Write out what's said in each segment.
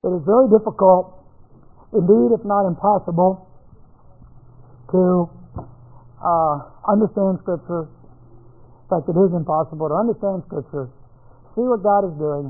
It is very difficult, indeed, if not impossible, to understand Scripture. In fact, it is impossible to understand Scripture, see what God is doing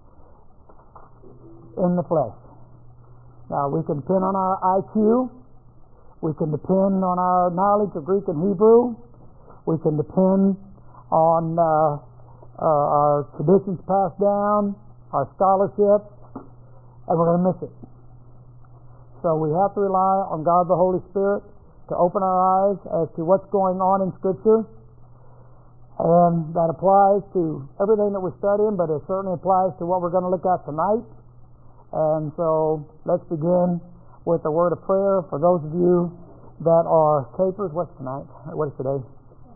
in the flesh. Now, we can depend on our IQ. We can depend on our knowledge of Greek and Hebrew. We can depend on our traditions passed down, our scholarship, and we're going to miss it. So we have to rely on God the Holy Spirit to open our eyes as to what's going on in Scripture. And that applies to everything that we're studying, but it certainly applies to what we're going to look at tonight. And so let's begin with a word of prayer for those of you that are tapers. What's tonight? What is today?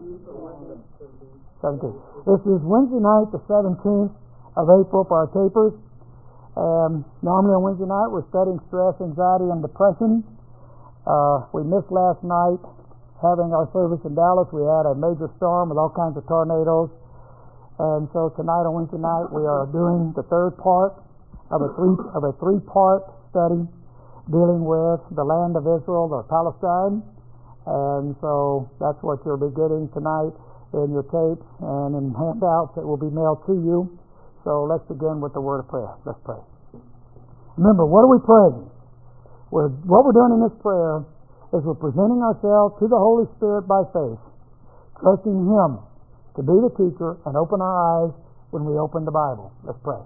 17th. This is Wednesday night, the 17th of April for our tapers. Normally on Wednesday night we're studying stress, anxiety, and depression. We missed last night having our service in Dallas. We had a major storm with all kinds of tornadoes. And so tonight on Wednesday night we are doing the third part of a three-part study dealing with the land of Israel or Palestine. And so that's what you'll be getting tonight in your tapes and in handouts that will be mailed to you. So let's begin with the word of prayer. Let's pray. Remember, what are we praying? What we're doing in this prayer is we're presenting ourselves to the Holy Spirit by faith, trusting Him to be the teacher and open our eyes when we open the Bible. Let's pray.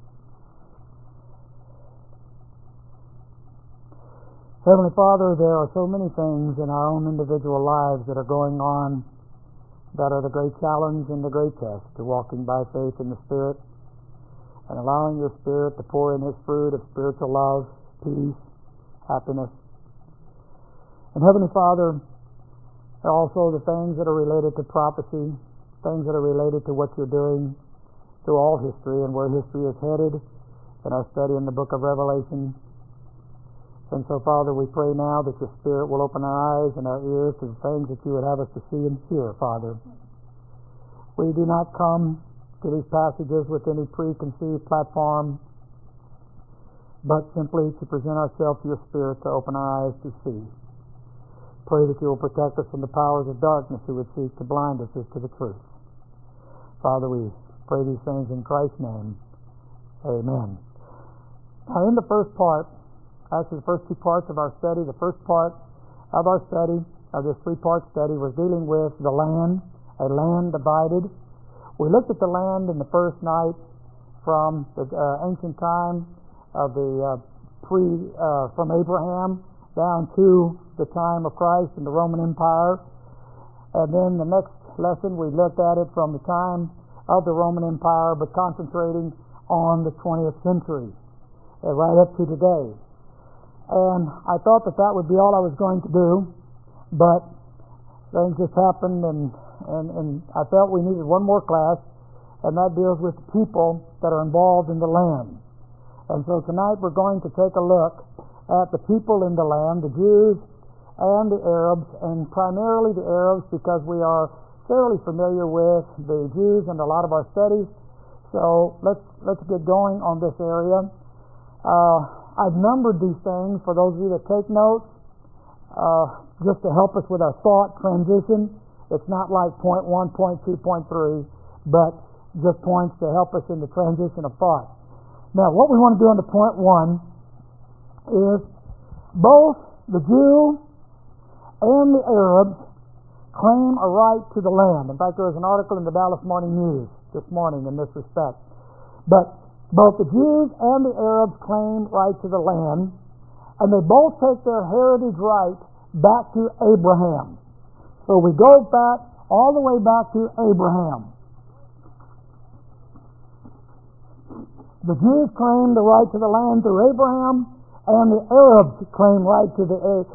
Heavenly Father, there are so many things in our own individual lives that are going on that are the great challenge and the great test to walking by faith in the Spirit and allowing your Spirit to pour in His fruit of spiritual love, peace, happiness. And Heavenly Father, there are also the things that are related to prophecy, things that are related to what you're doing through all history and where history is headed in our study in the book of Revelation. And so, Father, we pray now that your Spirit will open our eyes and our ears to the things that you would have us to see and hear, Father. We do not come to these passages with any preconceived platform, but simply to present ourselves to your Spirit to open our eyes to see. Pray that you will protect us from the powers of darkness who would seek to blind us as to the truth. Father, we pray these things in Christ's name. Amen. Now, in the first part, actually the first two parts of our study, the first part of our study, of this three-part study, was dealing with the land, a land divided. We looked at the land in the first night from the ancient time of the from Abraham down to the time of Christ and the Roman Empire. And then the next lesson we looked at it from the time of the Roman Empire, but concentrating on the 20th century, right up to today. And I thought that would be all I was going to do, but things just happened, and I felt we needed one more class, and that deals with the people that are involved in the land. And so tonight we're going to take a look at the people in the land, the Jews and the Arabs, and primarily the Arabs because we are fairly familiar with the Jews in a lot of our studies. So let's get going on this area. I've numbered these things for those of you that take notes, just to help us with our thought transition. It's not like point 1, point 2, point 3, but just points to help us in the transition of thought. Now, what we want to do on the point 1 is both the Jew and the Arabs claim a right to the land. In fact, there was an article in the Dallas Morning News this morning in this respect. But both the Jews and the Arabs claim right to the land, and they both take their heritage right back to Abraham. So we go back, all the way back to Abraham. The Jews claim the right to the land through Abraham, and the Arabs claim right to the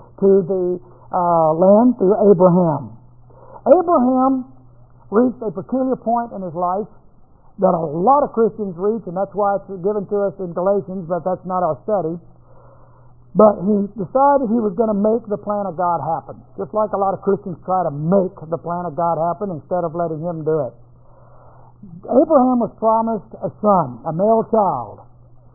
land through Abraham. Abraham reached a peculiar point in his life that a lot of Christians reach, and that's why it's given to us in Galatians, but that's not our study. But he decided he was going to make the plan of God happen, just like a lot of Christians try to make the plan of God happen instead of letting Him do it. Abraham was promised a son, a male child.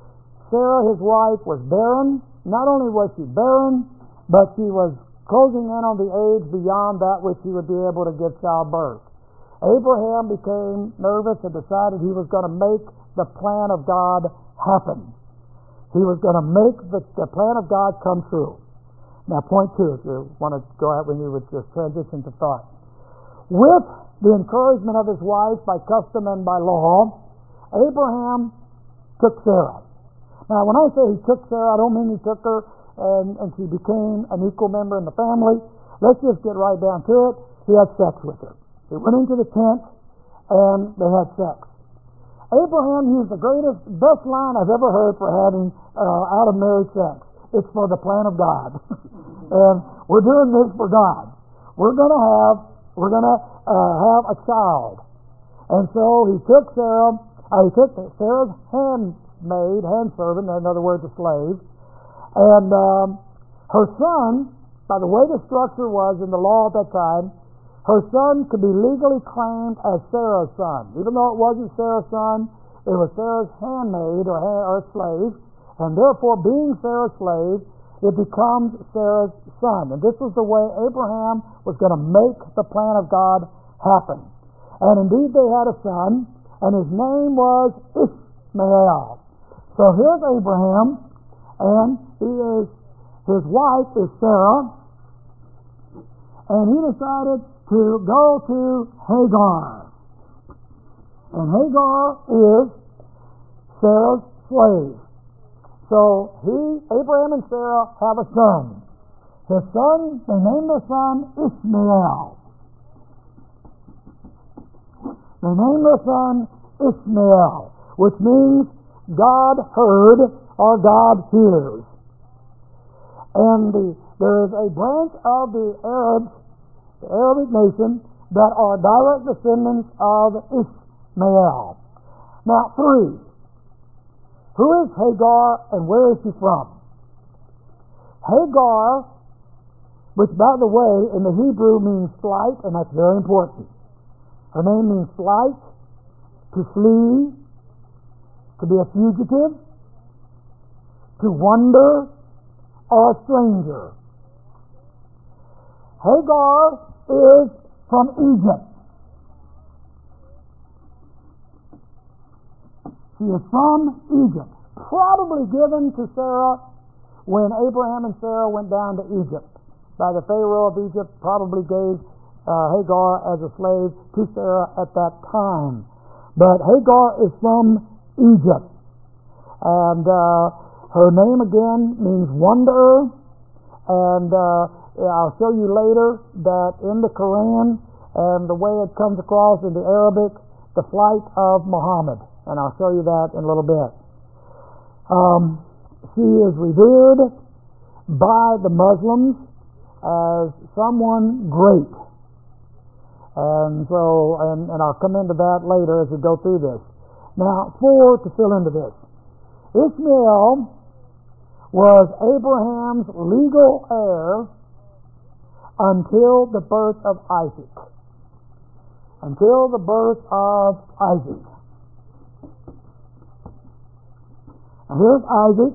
Sarah, his wife, was barren. Not only was she barren, but she was closing in on the age beyond that which he would be able to give childbirth. Abraham became nervous and decided he was going to make the plan of God happen. He was going to make the plan of God come true. Now, point two, if you want to go out when you would just transition to thought. With the encouragement of his wife by custom and by law, Abraham took Sarah. Now, when I say he took Sarah, I don't mean he took her and she became an equal member in the family. Let's just get right down to it. He had sex with her. He went into the tent and they had sex. Abraham used the best line I've ever heard for having out of marriage sex. It's for the plan of God. And we're doing this for God. We're going to have a child. And so he took Sarah's handservant, in other words, a slave, and her son, by the way the structure was in the law at that time, her son could be legally claimed as Sarah's son. Even though it wasn't Sarah's son, it was Sarah's handmaid or slave, and therefore, being Sarah's slave, it becomes Sarah's son. And this was the way Abraham was going to make the plan of God happen. And indeed, they had a son, and his name was Ishmael. So here's Abraham, and his wife is Sarah, and he decided to go to Hagar. And Hagar is Sarah's slave. So Abraham and Sarah have a son. His son, they named their son Ishmael. They named their son Ishmael, which means God heard or God hears. And there is a branch of the Arabic nation that are direct descendants of Ishmael. Now, three. Who is Hagar and where is she from? Hagar, which by the way in the Hebrew means flight, and that's very important. Her name means flight, to flee, to be a fugitive, to wander, or a stranger. Hagar is from Egypt. She is from Egypt, probably given to Sarah when Abraham and Sarah went down to Egypt. By the Pharaoh of Egypt probably gave Hagar as a slave to Sarah at that time. But Hagar is from Egypt. And her name again means wanderer. And I'll show you later that in the Quran and the way it comes across in the Arabic, the flight of Muhammad. And I'll show you that in a little bit. She is revered by the Muslims as someone great. And so, and I'll come into that later as we go through this. Now, four to fill into this. Ishmael was Abraham's legal heir until the birth of Isaac. Until the birth of Isaac. And here's Isaac.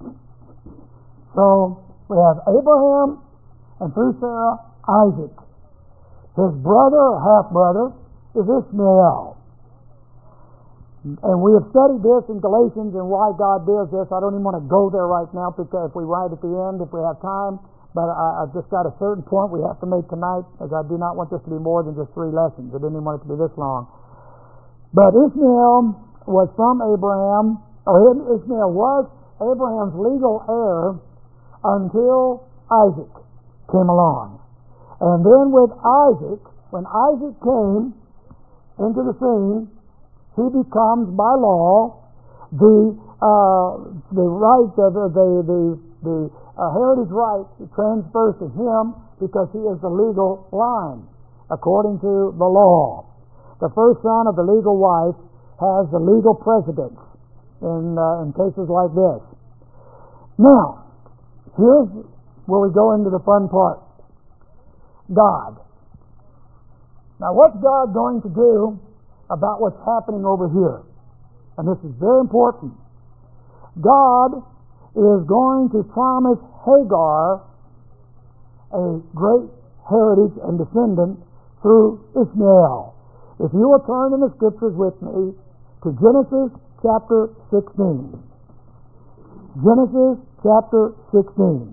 So we have Abraham, and through Sarah, Isaac. His brother or half-brother is Ishmael. And we have studied this in Galatians and why God does this. I don't even want to go there right now because if we write at the end, if we have time, but I've just got a certain point we have to make tonight, as I do not want this to be more than just 3 lessons. I didn't even want it to be this long. But Ishmael was from Abraham, or Ishmael was Abraham's legal heir until Isaac came along. And then with Isaac, when Isaac came into the scene, he becomes by law the right of the heritage right transfers to him because he is the legal line according to the law. The first son of the legal wife has the legal precedence in cases like this. Now, here's where we go into the fun part. God. Now, what's God going to do about what's happening over here? And this is very important. God is going to promise Hagar a great heritage and descendant through Ishmael. If you will turn in the scriptures with me to Genesis chapter 16. Genesis chapter 16.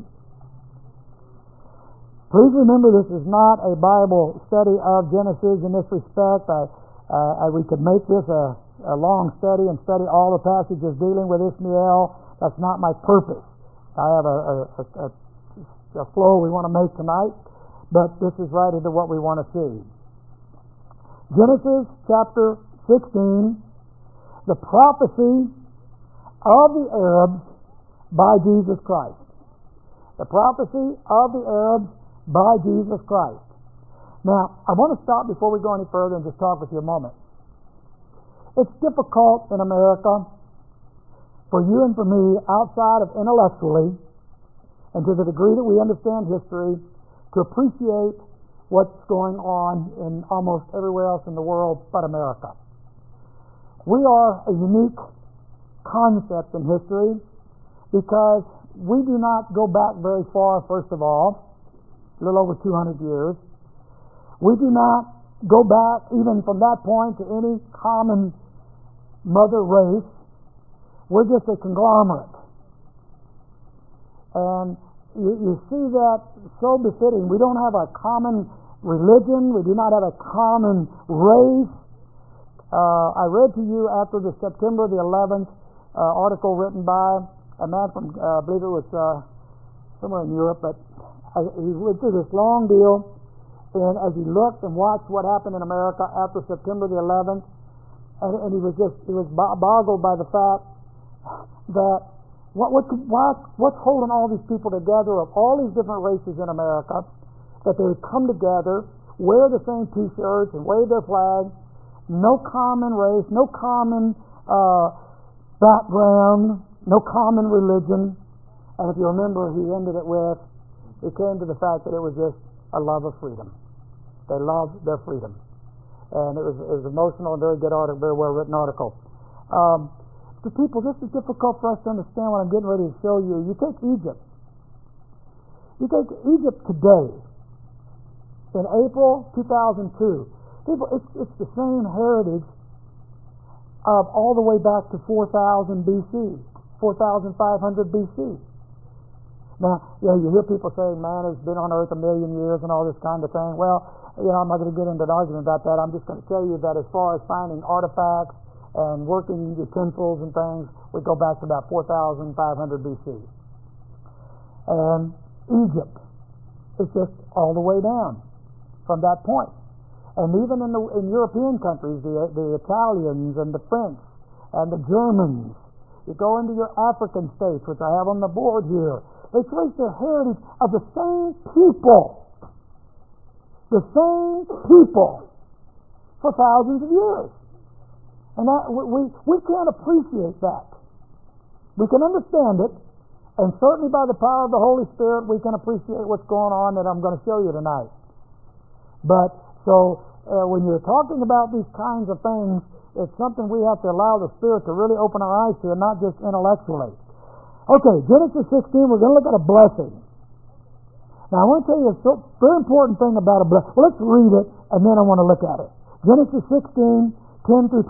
Please remember, this is not a Bible study of Genesis in this respect. We could make this a long study and study all the passages dealing with Ishmael. That's not my purpose. I have a flow we want to make tonight, but this is right into what we want to see. Genesis chapter 16, the prophecy of the Arabs by Jesus Christ. The prophecy of the Arabs by Jesus Christ. Now, I want to stop before we go any further and just talk with you a moment. It's difficult in America for you and for me, outside of intellectually, and to the degree that we understand history, to appreciate what's going on in almost everywhere else in the world but America. We are a unique concept in history because we do not go back very far, first of all, a little over 200 years. We do not go back even from that point to any common mother race. We're just a conglomerate. And you see that so befitting. We don't have a common religion. We do not have a common race. I read to you after the September the 11th article written by a man from, I believe it was somewhere in Europe, but he went through this long deal, and as he looked and watched what happened in America after September the 11th, and he was boggled by the fact that what's holding all these people together of all these different races in America, that they would come together, wear the same T-shirts and wave their flags, no common race, no common background, no common religion. And if you remember, he ended it with, he came to the fact that it was just a love of freedom. They loved their freedom. And it was emotional and very good article, very well written article. To people, this is difficult for us to understand what I'm getting ready to show you. You take Egypt. You take Egypt today, in April 2002. People, it's the same heritage of all the way back to 4000 BC, 4500 BC. Now, you hear people saying, man, it's been on earth 1 million years and all this kind of thing. Well, I'm not going to get into an argument about that. I'm just going to tell you that as far as finding artifacts and working utensils and things, we go back to about 4500 BC. And Egypt is just all the way down from that point. And even in European countries, the Italians and the French and the Germans, you go into your African states, which I have on the board here, they trace their heritage of the same people for thousands of years. And that, we can't appreciate that. We can understand it, and certainly by the power of the Holy Spirit, we can appreciate what's going on that I'm going to show you tonight. But, when you're talking about these kinds of things, it's something we have to allow the Spirit to really open our eyes to, and not just intellectually. Okay, Genesis 16, we're going to look at a blessing. Now, I want to tell you a very important thing about a blessing. Well, let's read it, and then I want to look at it. Genesis 16, 10 through 12.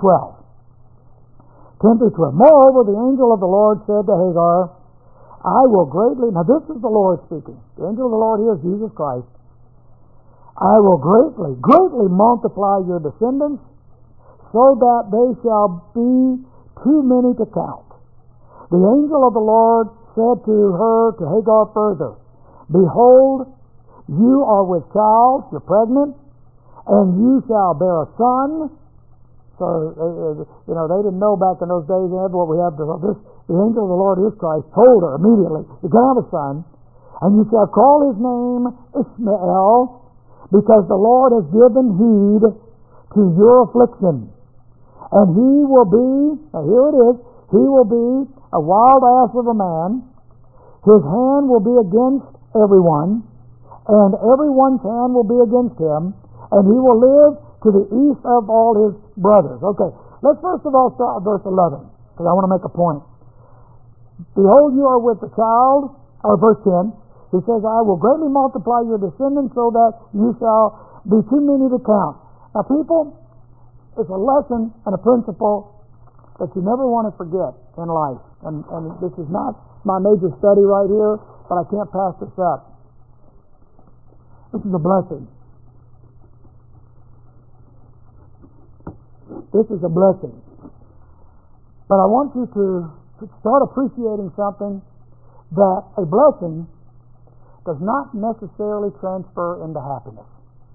10 through 12. Moreover, the angel of the Lord said to Hagar, I will greatly, now this is the Lord speaking. The angel of the Lord here is Jesus Christ. I will greatly multiply your descendants, so that they shall be too many to count. The angel of the Lord said to her, to Hagar further, Behold, you are with child, you're pregnant, and you shall bear a son. So, they didn't know back in those days, what we have to this. The angel of the Lord is Christ told her immediately, you're going to have a son, and you shall call his name Ishmael, because the Lord has given heed to your affliction. And he will be, now here it is, he will be a wild ass of a man. His hand will be against everyone, and everyone's hand will be against him, and he will live to the east of all his brothers. Okay, let's first of all start with verse 11, because I want to make a point. Behold, you are with the child, or verse 10, he says, I will greatly multiply your descendants so that you shall be too many to count. Now, people, it's a lesson and a principle that you never want to forget in life. And this is not my major study right here, but I can't pass this up. This is a blessing. This is a blessing. But I want you to start appreciating something, that a blessing does not necessarily transfer into happiness.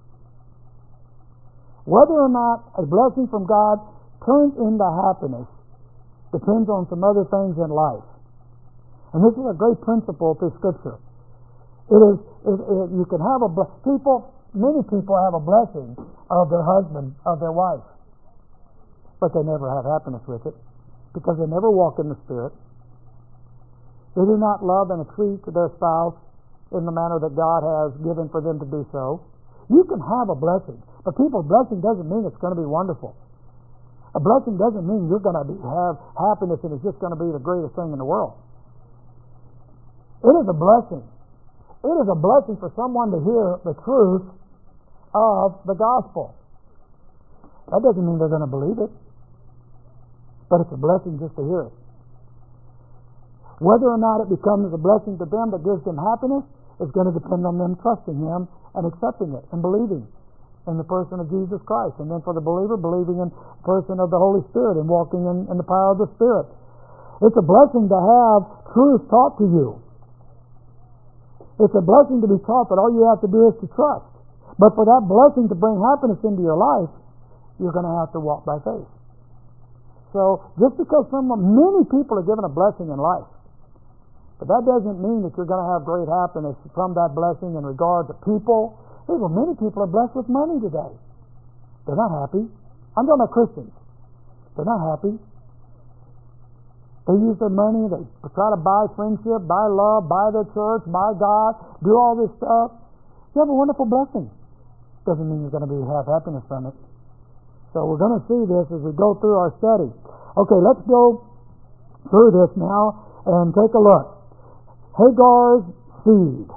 Whether or not a blessing from God turns into happiness depends on some other things in life. And this is a great principle through Scripture. You can have many people have a blessing of their husband, of their wife, but they never have happiness with it because they never walk in the Spirit. They do not love and treat their spouse in the manner that God has given for them to do so. You can have a blessing, but people's blessing doesn't mean it's going to be wonderful. A blessing doesn't mean you're going to have happiness and it's just going to be the greatest thing in the world. It is a blessing. It is a blessing for someone to hear the truth of the gospel. That doesn't mean they're going to believe it, but it's a blessing just to hear it. Whether or not it becomes a blessing to them that gives them happiness is going to depend on them trusting Him and accepting it and believing in the person of Jesus Christ. And then for the believer, believing in the person of the Holy Spirit and walking in the power of the Spirit. It's a blessing to have truth taught to you. It's a blessing to be taught that all you have to do is to trust. But for that blessing to bring happiness into your life, you're going to have to walk by faith. So just because many people are given a blessing in life, but that doesn't mean that you're going to have great happiness from that blessing in regard to people. Many people are blessed with money today. They're not happy. I'm talking about Christians. They're not happy. They use their money, they try to buy friendship, buy love, buy their church, buy God, do all this stuff. You have a wonderful blessing. Doesn't mean you're going to have happiness from it. So we're going to see this as we go through our study. Okay, let's go through this now and take a look. Hagar's seed.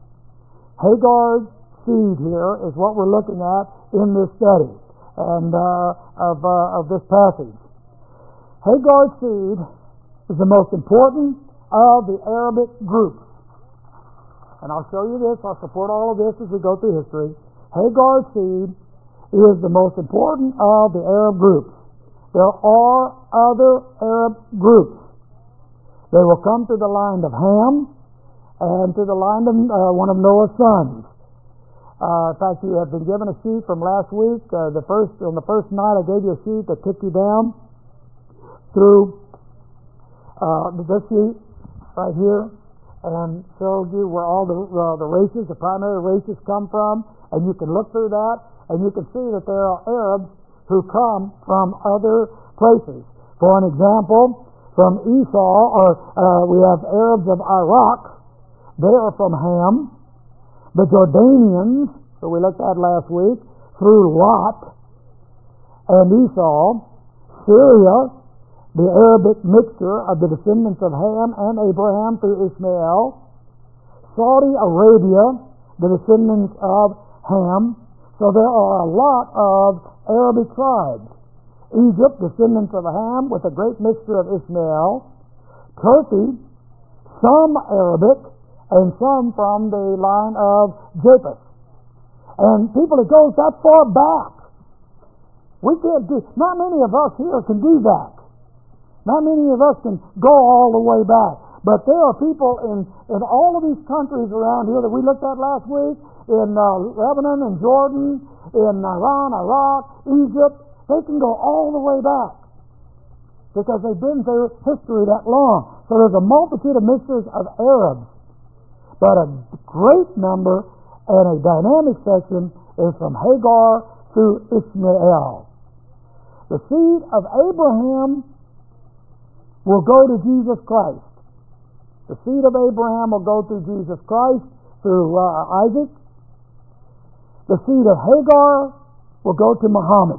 Hagar's seed here is what we're looking at in this study and of this passage. Hagar's seed is the most important of the Arabic groups. And I'll show you this. I'll support all of this as we go through history. Hagar's seed is the most important of the Arab groups. There are other Arab groups. They will come to the line of Ham and to the line of one of Noah's sons. In fact, you have been given a sheet from last week. On the first night, I gave you a sheet that took you down through this sheet right here and showed you where all the races, the primary races, come from. And you can look through that, and you can see that there are Arabs who come from other places. For an example, from Esau, we have Arabs of Iraq. They are from Ham. The Jordanians, who we looked at last week, through Lot and Esau. Syria, the Arabic mixture of the descendants of Ham and Abraham through Ishmael. Saudi Arabia, the descendants of Ham. So there are a lot of Arabic tribes. Egypt, descendants of Ham with a great mixture of Ishmael. Turkey, some Arabic and some from the line of Japheth. And people, it goes that far back. Not many of us here can do that. Not many of us can go all the way back. But there are people in all of these countries around here that we looked at last week, in Lebanon and Jordan, in Iran, Iraq, Egypt. They can go all the way back because they've been through history that long. So there's a multitude of mixtures of Arabs. But a great number and a dynamic section is from Hagar through Ishmael. The seed of Abraham will go to Jesus Christ. The seed of Abraham will go through Jesus Christ, through Isaac. The seed of Hagar will go to Muhammad,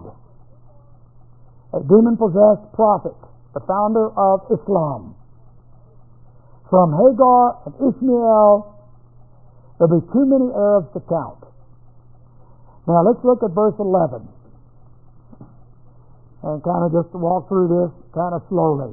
a demon-possessed prophet, the founder of Islam. from Hagar and Ishmael, there'll be too many Arabs to count. Now let's look at verse 11 and kind of just walk through this kind of slowly.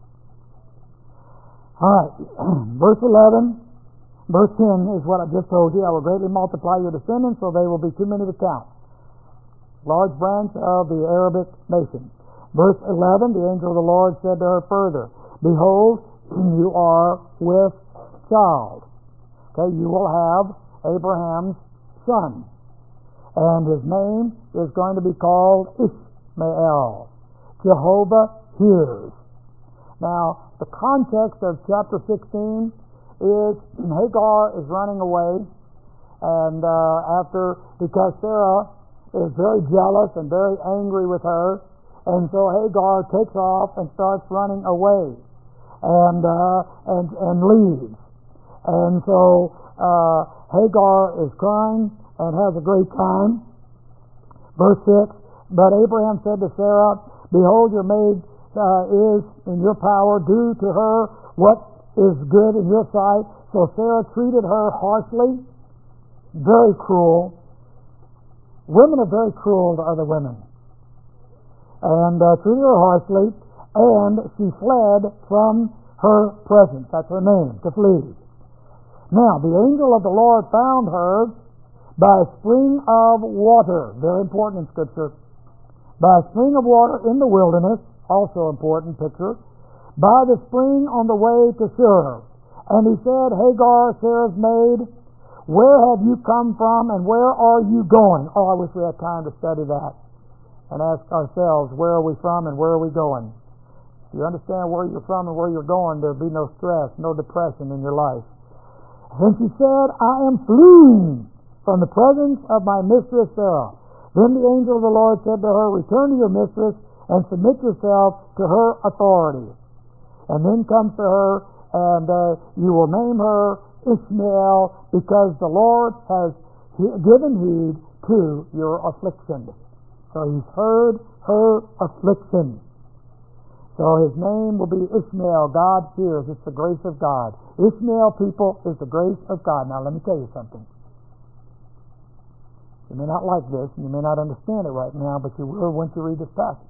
All right, verse 11, verse 10 is what I just told you. I will greatly multiply your descendants, so they will be too many to count. Large branch of the Arabic nation. Verse 11, the angel of the Lord said to her further, behold, you are with child. Okay, you will have Abraham's son. And his name is going to be called Ishmael. Jehovah hears. Now, the context of chapter 16 is Hagar is running away, and because Sarah is very jealous and very angry with her, and so Hagar takes off and starts running away, and leaves. And so Hagar is crying and has a great time. Verse 6, but Abraham said to Sarah, behold, your maid is in your power. Do to her what is good in your sight. So Sarah treated her harshly, very cruel. Women are very cruel to other women. And treated her harshly, and she fled from her presence. That's her name, to flee. Now, the angel of the Lord found her by a spring of water. Very important in Scripture. By a spring of water in the wilderness, also important picture. By the spring on the way to Shur. And he said, Hagar, Sarah's maid, where have you come from and where are you going? Oh, I wish we had time to study that and ask ourselves, where are we from and where are we going? If you understand where you're from and where you're going, there'll be no stress, no depression in your life. And she said, I am fleeing from the presence of my mistress Sarah. Then the angel of the Lord said to her, return to your mistress and submit yourself to her authority. And then comes to her, and you will name her Ishmael, because the Lord has given heed to your affliction. So he's heard her affliction. So his name will be Ishmael. God hears. It's the grace of God. Ishmael, people, is the grace of God. Now let me tell you something. You may not like this, and you may not understand it right now, but you will once you read this passage.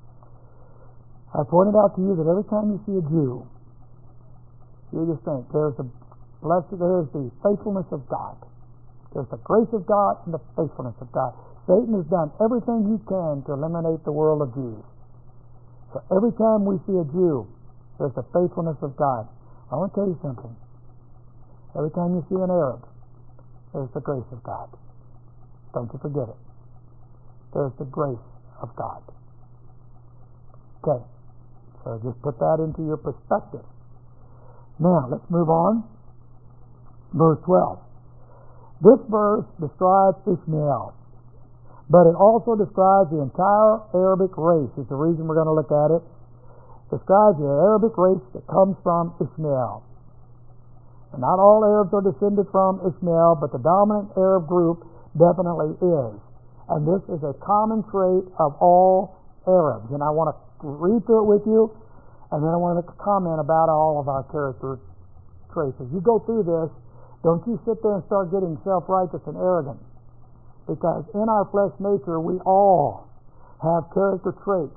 I pointed out to you that every time you see a Jew, you just think there's the faithfulness of God. There's the grace of God and the faithfulness of God. Satan has done everything he can to eliminate the world of Jews. So every time we see a Jew, there's the faithfulness of God. I want to tell you something. Every time you see an Arab, there's the grace of God. Don't you forget it. There's the grace of God. Okay. So just put that into your perspective. Now, let's move on. Verse 12. This verse describes Ishmael, but it also describes the entire Arabic race. Is the reason we're going to look at it. Describes the Arabic race that comes from Ishmael. And not all Arabs are descended from Ishmael, but the dominant Arab group definitely is. And this is a common trait of all Arabs. And I want to read through it with you, and then I want to comment about all of our character traits. As you go through this, don't you sit there and start getting self-righteous and arrogant, because in our flesh nature we all have character traits.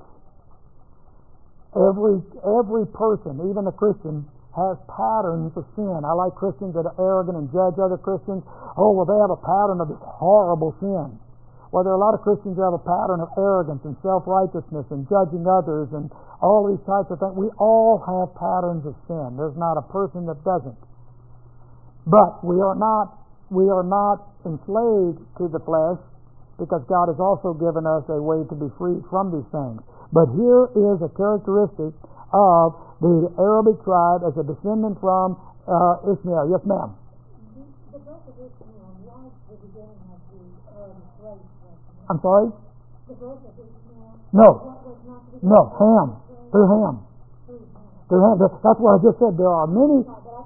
Every person, even a Christian, has patterns of sin. I like Christians that are arrogant and judge other Christians. Oh, well, they have a pattern of this horrible sin. Well, there are a lot of Christians who have a pattern of arrogance and self-righteousness and judging others and all these types of things. We all have patterns of sin. There's not a person that doesn't. But we are not enslaved to the flesh, because God has also given us a way to be free from these things. But here is a characteristic of the Arabic tribe as a descendant from Ishmael. Yes, ma'am. The birth of Ishmael was the beginning of the race. I'm sorry? The birth of Ishmael. No. Was not the No, Ham. Through Ham. Through Ham. That's what I just said. There are many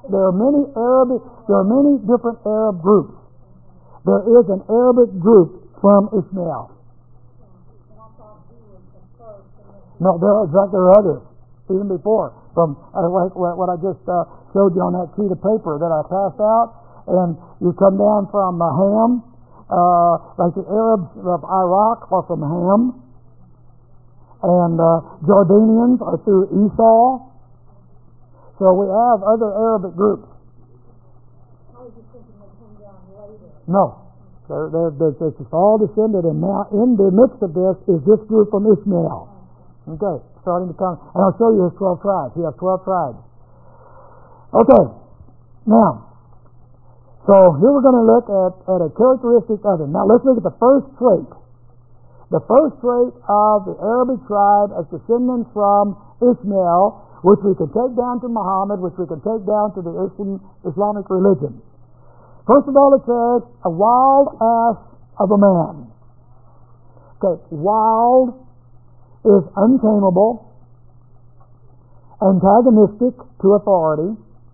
different Arab groups. There is an Arabic group from Ishmael. And I thought he was the first. No, there are others, even before. from like what I just showed you on that sheet of paper that I passed out, and you come down from Ham, like the Arabs of Iraq are from Ham, and Jordanians are through Esau. So we have other Arabic groups. I was just thinking they came down later. No. It's all descended, and now in the midst of this is this group from Ishmael. Okay, starting to come. And I'll show you his 12 tribes. He has 12 tribes. Okay, now, so here we're going to look at a characteristic of him. Now let's look at the first trait. The first trait of the Arabic tribe as descendants from Ishmael, which we can take down to Muhammad, which we can take down to the Islamic religion. First of all, it says, a wild ass of a man. Okay, wild is untamable, antagonistic to authority,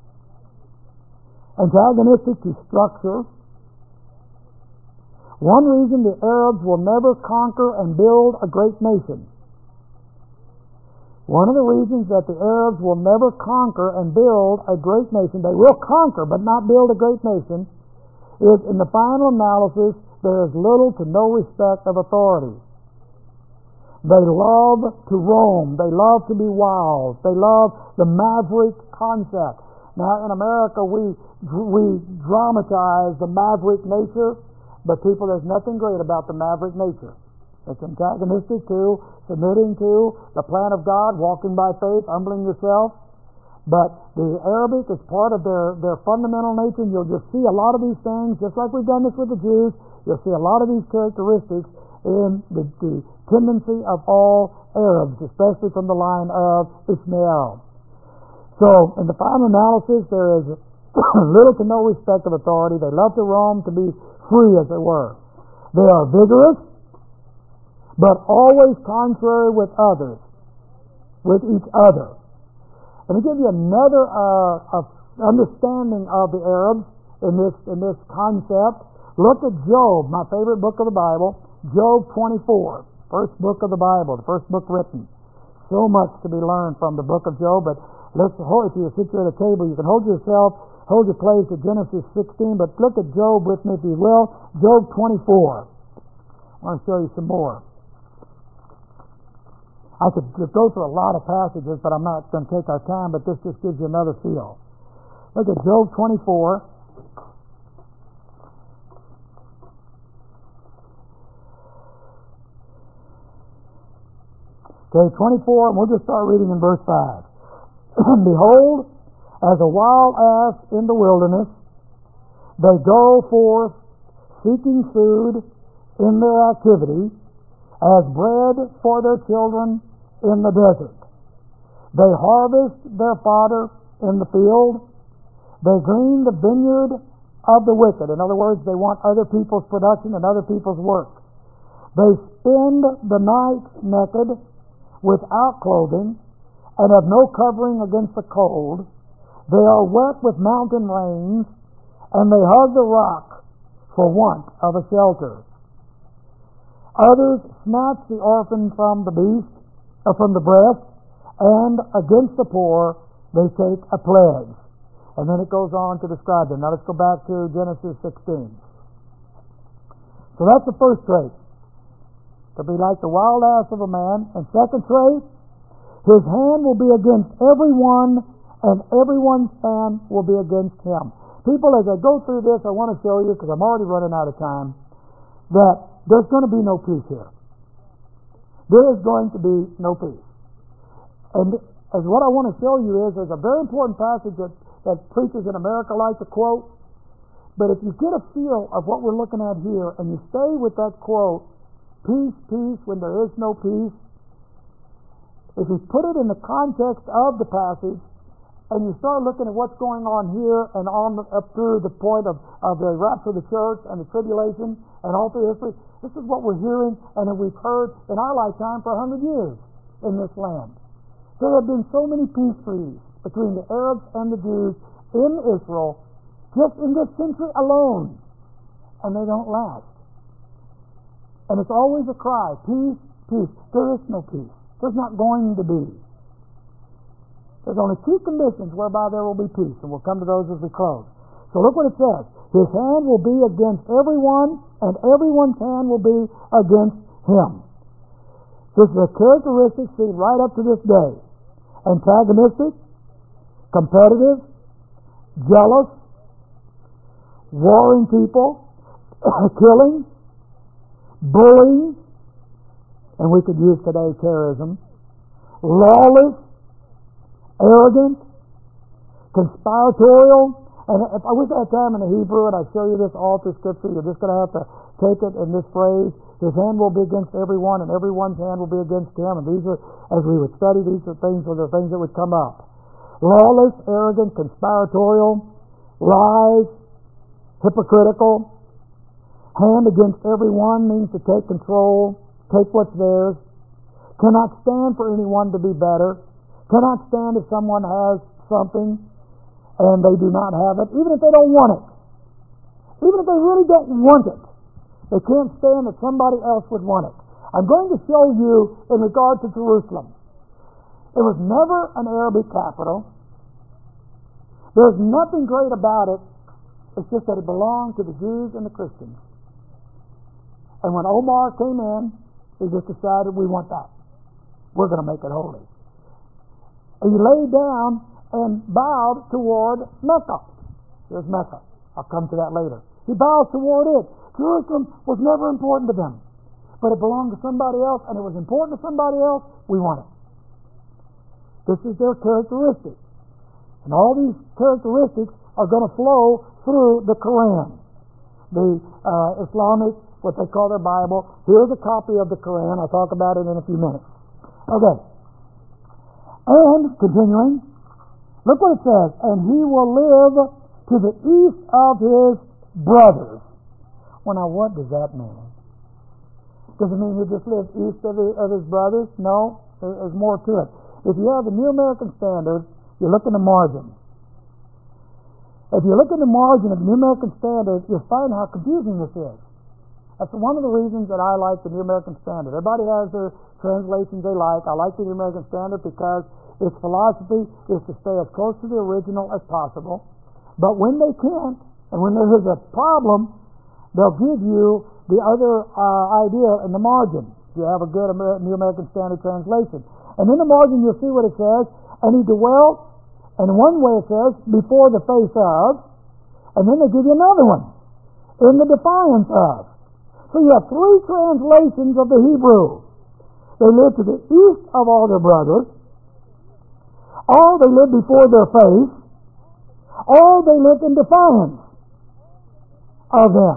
antagonistic to structure. One reason the Arabs will never conquer and build a great nation. One of the reasons that the Arabs will never conquer and build a great nation, they will conquer but not build a great nation, is in the final analysis there is little to no respect of authority. They love to roam. They love to be wild. They love the maverick concept. Now in America we dramatize the maverick nature, but people, there's nothing great about the maverick nature. It's antagonistic to, submitting to the plan of God, walking by faith, humbling yourself. But the Arabic is part of their fundamental nature, and you'll just see a lot of these things, just like we've done this with the Jews. You'll see a lot of these characteristics in the tendency of all Arabs, especially from the line of Ishmael. So, in the final analysis, there is little to no respect of authority. They love to roam, to be free, as it were. They are vigorous, but always contrary with others, with each other. Let me give you another understanding of the Arabs in this concept. Look at Job, my favorite book of the Bible, Job 24, first book of the Bible, the first book written. So much to be learned from the book of Job, but if you sit here at a table, you can hold your place at Genesis 16, but look at Job with me if you will, Job 24. I want to show you some more. I could go through a lot of passages, but I'm not going to take our time, but this just gives you another feel. Look at Job 24. Okay, 24, and we'll just start reading in verse 5. Behold, as a wild ass in the wilderness, they go forth seeking food in their activity, as bread for their children in the desert. They harvest their fodder in the field. They glean the vineyard of the wicked. In other words, they want other people's production and other people's work. They spend the night naked, without clothing, and have no covering against the cold. They are wet with mountain rains, and they hug the rock for want of a shelter. Others snatch the orphan from the breast, and against the poor they take a pledge. And then it goes on to describe them. Now let's go back to Genesis 16. So that's the first trait, to be like the wild ass of a man. And second trait, his hand will be against everyone, and everyone's hand will be against him. People, as I go through this, I want to show you, because I'm already running out of time, that there's going to be no peace here. There is going to be no peace. And as what I want to show you is, there's a very important passage that preachers in America like to quote. But if you get a feel of what we're looking at here, and you stay with that quote, peace, peace, when there is no peace, if you put it in the context of the passage, and you start looking at what's going on here and on up through the point of the rapture of the church and the tribulation and all through history, this is what we're hearing and that we've heard in our lifetime for 100 years in this land. There have been so many peace treaties between the Arabs and the Jews in Israel just in this century alone, and they don't last. And it's always a cry, peace, peace. There is no peace. There's not going to be. There's only two conditions whereby there will be peace, and we'll come to those as we close. So look what it says. His hand will be against everyone, and everyone's hand will be against him. This is a characteristic seen right up to this day. Antagonistic, competitive, jealous, warring people, killing, bullying, and we could use today terrorism, lawless, arrogant, conspiratorial. And if I wish I had time in the Hebrew and I'd show you this all through Scripture, you're just going to have to take it in this phrase. His hand will be against everyone, and everyone's hand will be against him. And these are, as we would study, these are things that would come up. Lawless, arrogant, conspiratorial, lies, hypocritical. Hand against everyone means to take control, take what's theirs. Cannot stand for anyone to be better. Cannot stand if someone has something and they do not have it, even if they don't want it. Even if they really don't want it, they can't stand that somebody else would want it. I'm going to show you in regard to Jerusalem. It was never an Arabic capital. There's nothing great about it. It's just that it belonged to the Jews and the Christians. And when Omar came in, he just decided, we want that. We're going to make it holy. And he laid down and bowed toward Mecca. Here's Mecca. I'll come to that later. He bows toward it. Jerusalem was never important to them, but it belonged to somebody else, and it was important to somebody else. We want it. This is their characteristic. And all these characteristics are going to flow through the Quran. The Islamic, what they call their Bible. Here's a copy of the Quran. I'll talk about it in a few minutes. Okay. And, continuing, look what it says. And he will live to the east of his brothers. Well, now what does that mean? Does it mean he just lives east of his brothers? No, there's more to it. If you have the New American Standard, you look in the margin. If you look in the margin of the New American Standard, you'll find how confusing this is. That's one of the reasons that I like the New American Standard. Everybody has their translations they like. I like the New American Standard because its philosophy is to stay as close to the original as possible. But when they can't, and when there is a problem, they'll give you the other idea in the margin. You have a good New American Standard translation. And in the margin you'll see what it says. And he dwelt, and in one way it says, before the face of, and then they give you another one, in the defiance of. So you have three translations of the Hebrew. They lived to the east of all their brothers, or they lived before their face, or they lived in defiance of them.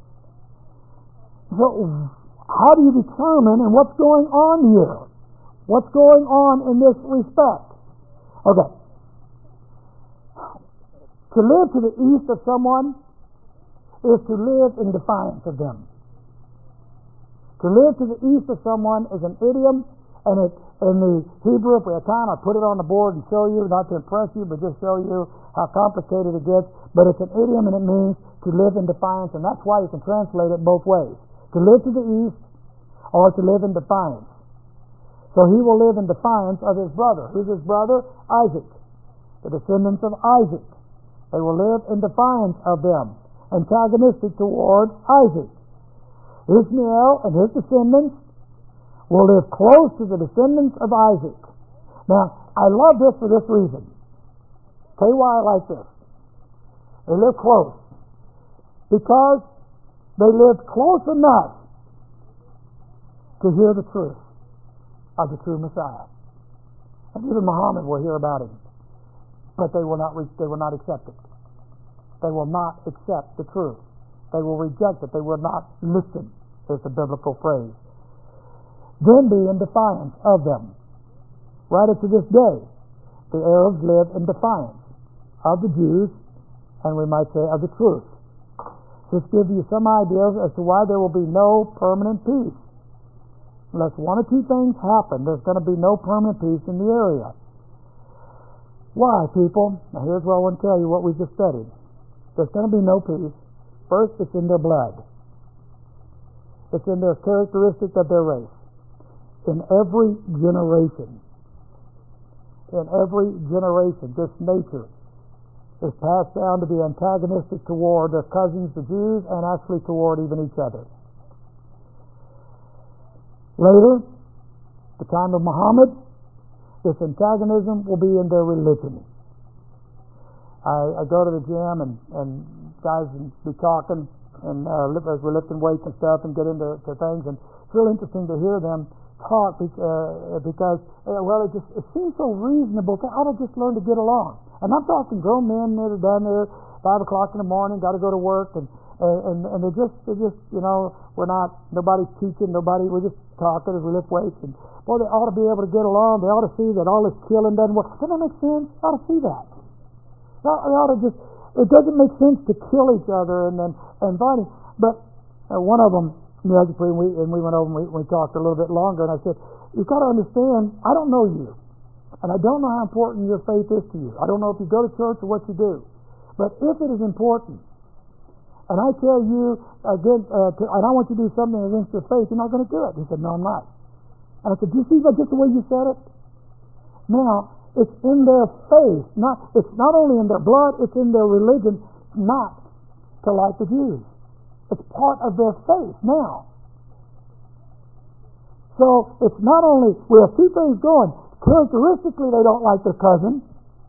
So how do you determine, and what's going on here? What's going on in this respect? Okay. To live to the east of someone is to live in defiance of them. To live to the east of someone is an idiom, and it, in the Hebrew, if we have time, I'll put it on the board and show you, not to impress you, but just show you how complicated it gets. But it's an idiom, and it means to live in defiance, and that's why you can translate it both ways. To live to the east, or to live in defiance. So he will live in defiance of his brother. Who's his brother? Isaac. The descendants of Isaac. They will live in defiance of them, antagonistic toward Isaac. Ishmael and his descendants will live close to the descendants of Isaac. Now, I love this for this reason. Tell you why I like this. They live close. Because they lived close enough to hear the truth of the true Messiah. And even Muhammad will hear about him. But they will not accept it. They will not accept the truth. They will reject it. They will not listen. There's a biblical phrase. Then be in defiance of them. Right up to this day, the Arabs live in defiance of the Jews, and we might say of the truth. This gives you some ideas as to why there will be no permanent peace. Unless one or two things happen, there's going to be no permanent peace in the area. Why, people? Now here's where I want to tell you what we just studied. There's going to be no peace. First, it's in their blood. It's in their characteristic of their race. In every generation, in every generation. This nature is passed down to be antagonistic toward their cousins, the Jews, and actually toward even each other. Later, the time of Muhammad, this antagonism will be in their religion. I go to the gym and guys will be talking and as we're lifting weights and stuff and get into things, and it's real interesting to hear them talk because it seems so reasonable. They ought to just learn to get along. And I'm talking grown men that are down there 5 o'clock in the morning, got to go to work, and they're just we're not, nobody's teaching, we're just talking as we lift weights, and boy, they ought to be able to get along. They ought to see that all this killing doesn't work. Doesn't that make sense? They ought to see that. They ought to just, it doesn't make sense to kill each other and fighting. But one of them, we went over and we talked a little bit longer, and I said, you've got to understand, I don't know you, and I don't know how important your faith is to you. I don't know if you go to church or what you do, but if it is important, and I tell you again, and I want you to do something against your faith, you're not going to do it. He said, no, I'm not. And I said, do you see that just the way you said it? Now, it's in their faith, it's not only in their blood, it's in their religion not to like the Jews. It's part of their faith now. So it's not only, we have two things going. Characteristically, they don't like their cousin,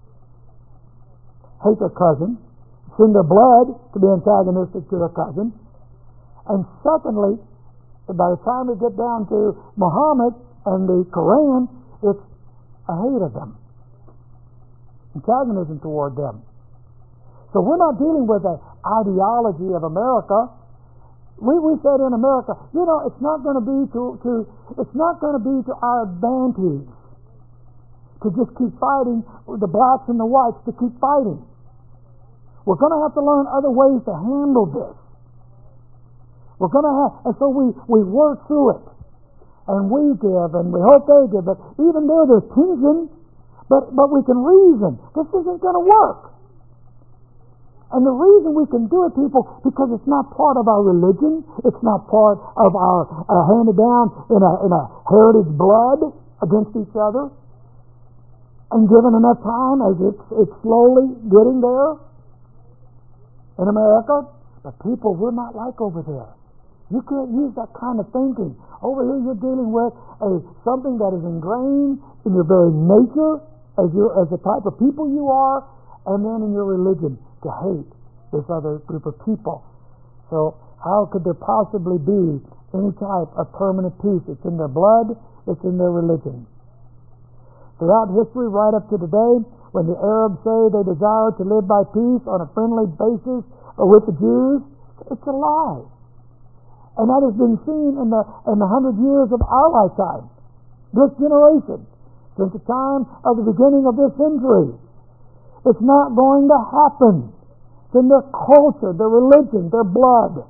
hate their cousin. It's in their blood to be antagonistic to their cousin. And secondly, by the time we get down to Muhammad and the Quran, it's a hate of them, antagonism toward them. So we're not dealing with an ideology of America. We said in America, it's not going to be to our advantage to just keep fighting the blacks and the whites, to keep fighting. We're going to have to learn other ways to handle this. We're going to have, and so we work through it, and we give, and we hope they give. But even there's tension. But we can reason. This isn't going to work. And the reason we can do it, people, because it's not part of our religion. It's not part of our handed down in a heritage blood against each other. And given enough time, as it's slowly getting there in America. But people, we're not like over there. You can't use that kind of thinking. Over here, you're dealing with something that is ingrained in your very nature, as the type of people you are, and then in your religion, to hate this other group of people. So how could there possibly be any type of permanent peace? It's in their blood, it's in their religion. Throughout history, right up to today, when the Arabs say they desire to live by peace on a friendly basis with the Jews, it's a lie. And that has been seen in the 100 years of our lifetime, this generation. Since the time of the beginning of this century. It's not going to happen. It's in their culture, their religion, their blood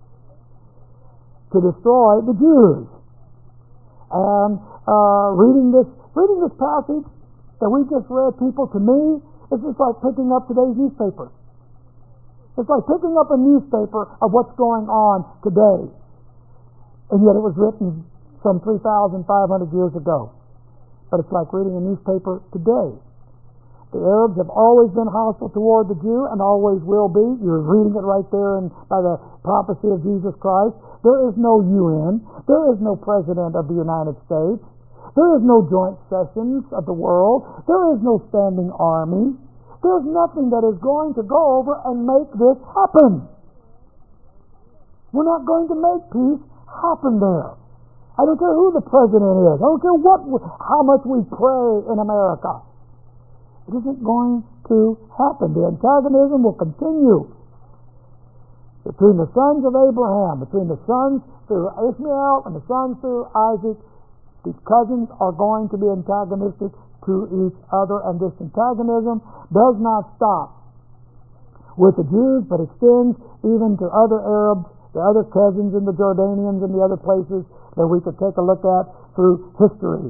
to destroy the Jews. And reading this passage that we just read, people, to me, it's just like picking up today's newspaper. It's like picking up a newspaper of what's going on today. And yet it was written some 3,500 years ago. But it's like reading a newspaper today. The Arabs have always been hostile toward the Jew and always will be. You're reading it right there by the prophecy of Jesus Christ. There is no UN. There is no President of the United States. There is no joint sessions of the world. There is no standing army. There's nothing that is going to go over and make this happen. We're not going to make peace happen there. I don't care who the president is. I don't care how much we pray in America. It isn't going to happen. The antagonism will continue between the sons of Abraham, between the sons through Ishmael and the sons through Isaac. These cousins are going to be antagonistic to each other, and this antagonism does not stop with the Jews, but extends even to other Arabs, the other cousins and the Jordanians and the other places that we could take a look at through history.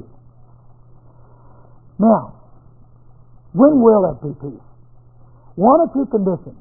Now, when will there be peace? One or two conditions.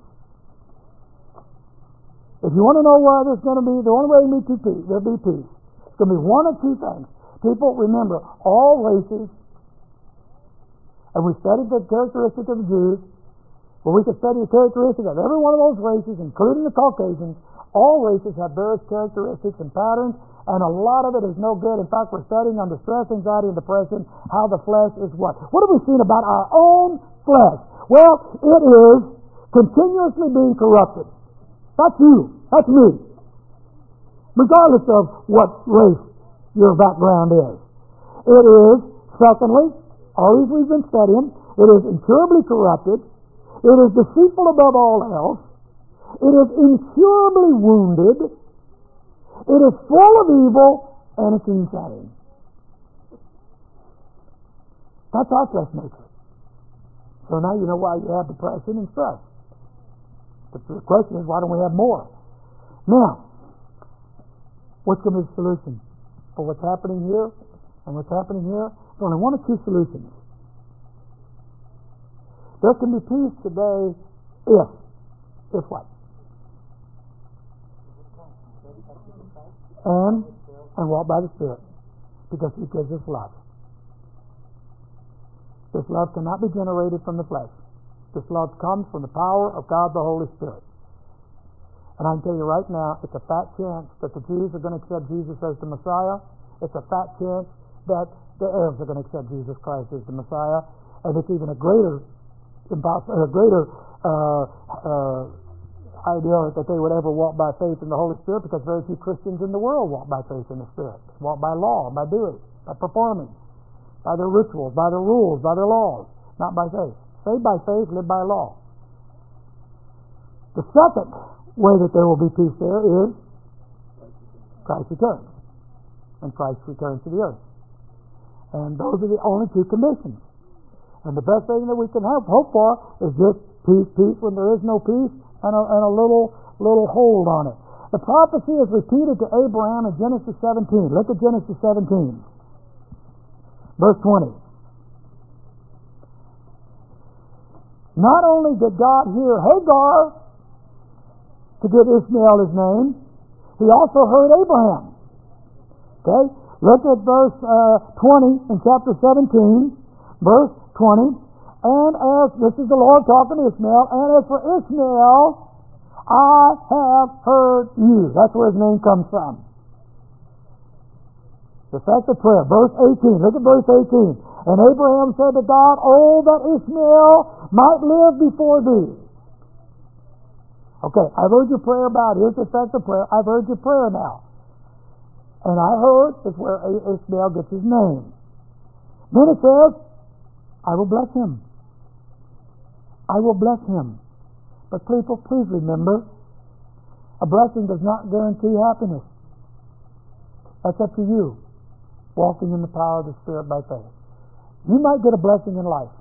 If you want to know why there's going to be, the only way there'll be peace. It's going to be one or two things. People, remember, all races, and we studied the characteristics of the Jews, well, we could study the characteristics of every one of those races, including the Caucasians. All races have various characteristics and patterns, and a lot of it is no good. In fact, we're studying on distress, anxiety, and depression, how the flesh is what? What have we seen about our own flesh? Well, it is continuously being corrupted. That's you. That's me. Regardless of what race your background is. It is, secondly, always we've been studying, it is incurably corrupted. It is deceitful above all else. It is incurably wounded. It is full of evil and a keen shame. That's our flesh nature. So now you know why you have depression and stress. The question is, why don't we have more? Now, what's going to be the solution for what's happening here and what's happening here? There's only one or two solutions. There can be peace today if what? And walk by the Spirit, because He gives us love. This love cannot be generated from the flesh. This love comes from the power of God the Holy Spirit. And I can tell you right now, it's a fat chance that the Jews are going to accept Jesus as the Messiah. It's a fat chance that the Arabs are going to accept Jesus Christ as the Messiah. And it's even a greater idea that they would ever walk by faith in the Holy Spirit, because very few Christians in the world walk by faith in the Spirit. They walk by law, by doing, by performing, by their rituals, by their rules, by their laws, not by faith. Saved by faith, live by law. The second way that there will be peace there is Christ returns. And Christ returns to the earth. And those are the only two conditions. And the best thing that we can hope for is just peace when there is no peace, and a little hold on it. The prophecy is repeated to Abraham in Genesis 17. Look at Genesis 17, verse 20. Not only did God hear Hagar to give Ishmael his name, He also heard Abraham. Okay? Look at verse 20 in chapter 17, verse 20. And as, this is the Lord talking to Ishmael, and as for Ishmael, I have heard you. That's where his name comes from. The effective prayer, verse 18. Look at verse 18. And Abraham said to God, oh, that Ishmael might live before thee. Okay, I've heard your prayer about it. Here's the effective prayer. I've heard your prayer now. And I heard is where Ishmael gets his name. Then it says, I will bless him. I will bless him. But people, please remember, a blessing does not guarantee happiness. That's up to you, walking in the power of the Spirit by faith. You might get a blessing in life.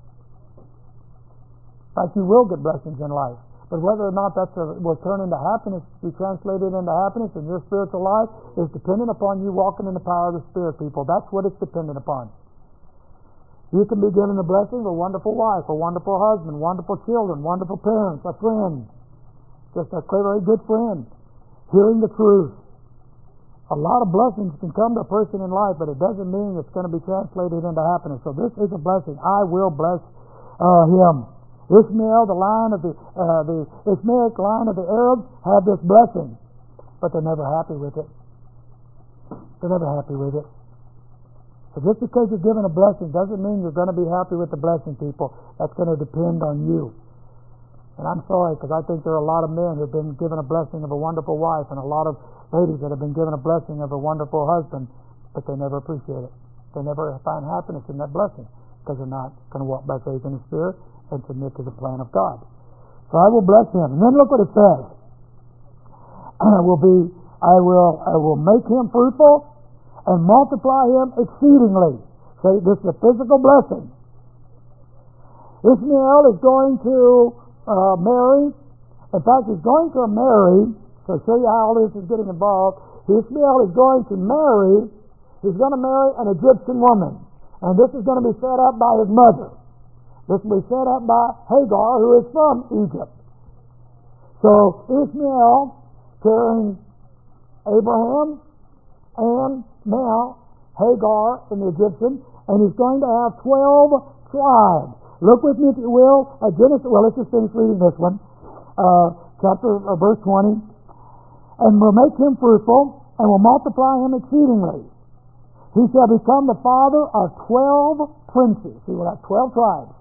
In fact, you will get blessings in life. But whether or not that will turn into happiness, be translated into happiness in your spiritual life, is dependent upon you walking in the power of the Spirit, people. That's what it's dependent upon. You can be given the blessing of a wonderful wife, a wonderful husband, wonderful children, wonderful parents, a friend, just a very good friend, hearing the truth. A lot of blessings can come to a person in life, but it doesn't mean it's going to be translated into happiness. So this is a blessing. I will bless him. Ishmael, the line of the Ishmaelic line of the Arabs, had this blessing, but they're never happy with it. They're never happy with it. So just because you're given a blessing doesn't mean you're going to be happy with the blessing, people. That's going to depend on you. And I'm sorry, because I think there are a lot of men who have been given a blessing of a wonderful wife, and a lot of ladies that have been given a blessing of a wonderful husband, but they never appreciate it. They never find happiness in that blessing, because they're not going to walk by faith in the Spirit and submit to the plan of God. So I will bless him. And then look what it says. I will make him fruitful and multiply him exceedingly. So this is a physical blessing. Ishmael is going to marry. In fact, he's going to marry. So show you how all this is getting involved. Ishmael is going to marry. He's going to marry an Egyptian woman, and this is going to be set up by his mother. This will be set up by Hagar, who is from Egypt. So Ishmael carrying Abraham and now Hagar, and the Egyptian, and he's going to have 12 tribes. Look with me, if you will, at Genesis. Well, let's just finish reading this one. Verse 20. And will make him fruitful, and will multiply him exceedingly. He shall become the father of 12 princes. See, we'll have 12 tribes.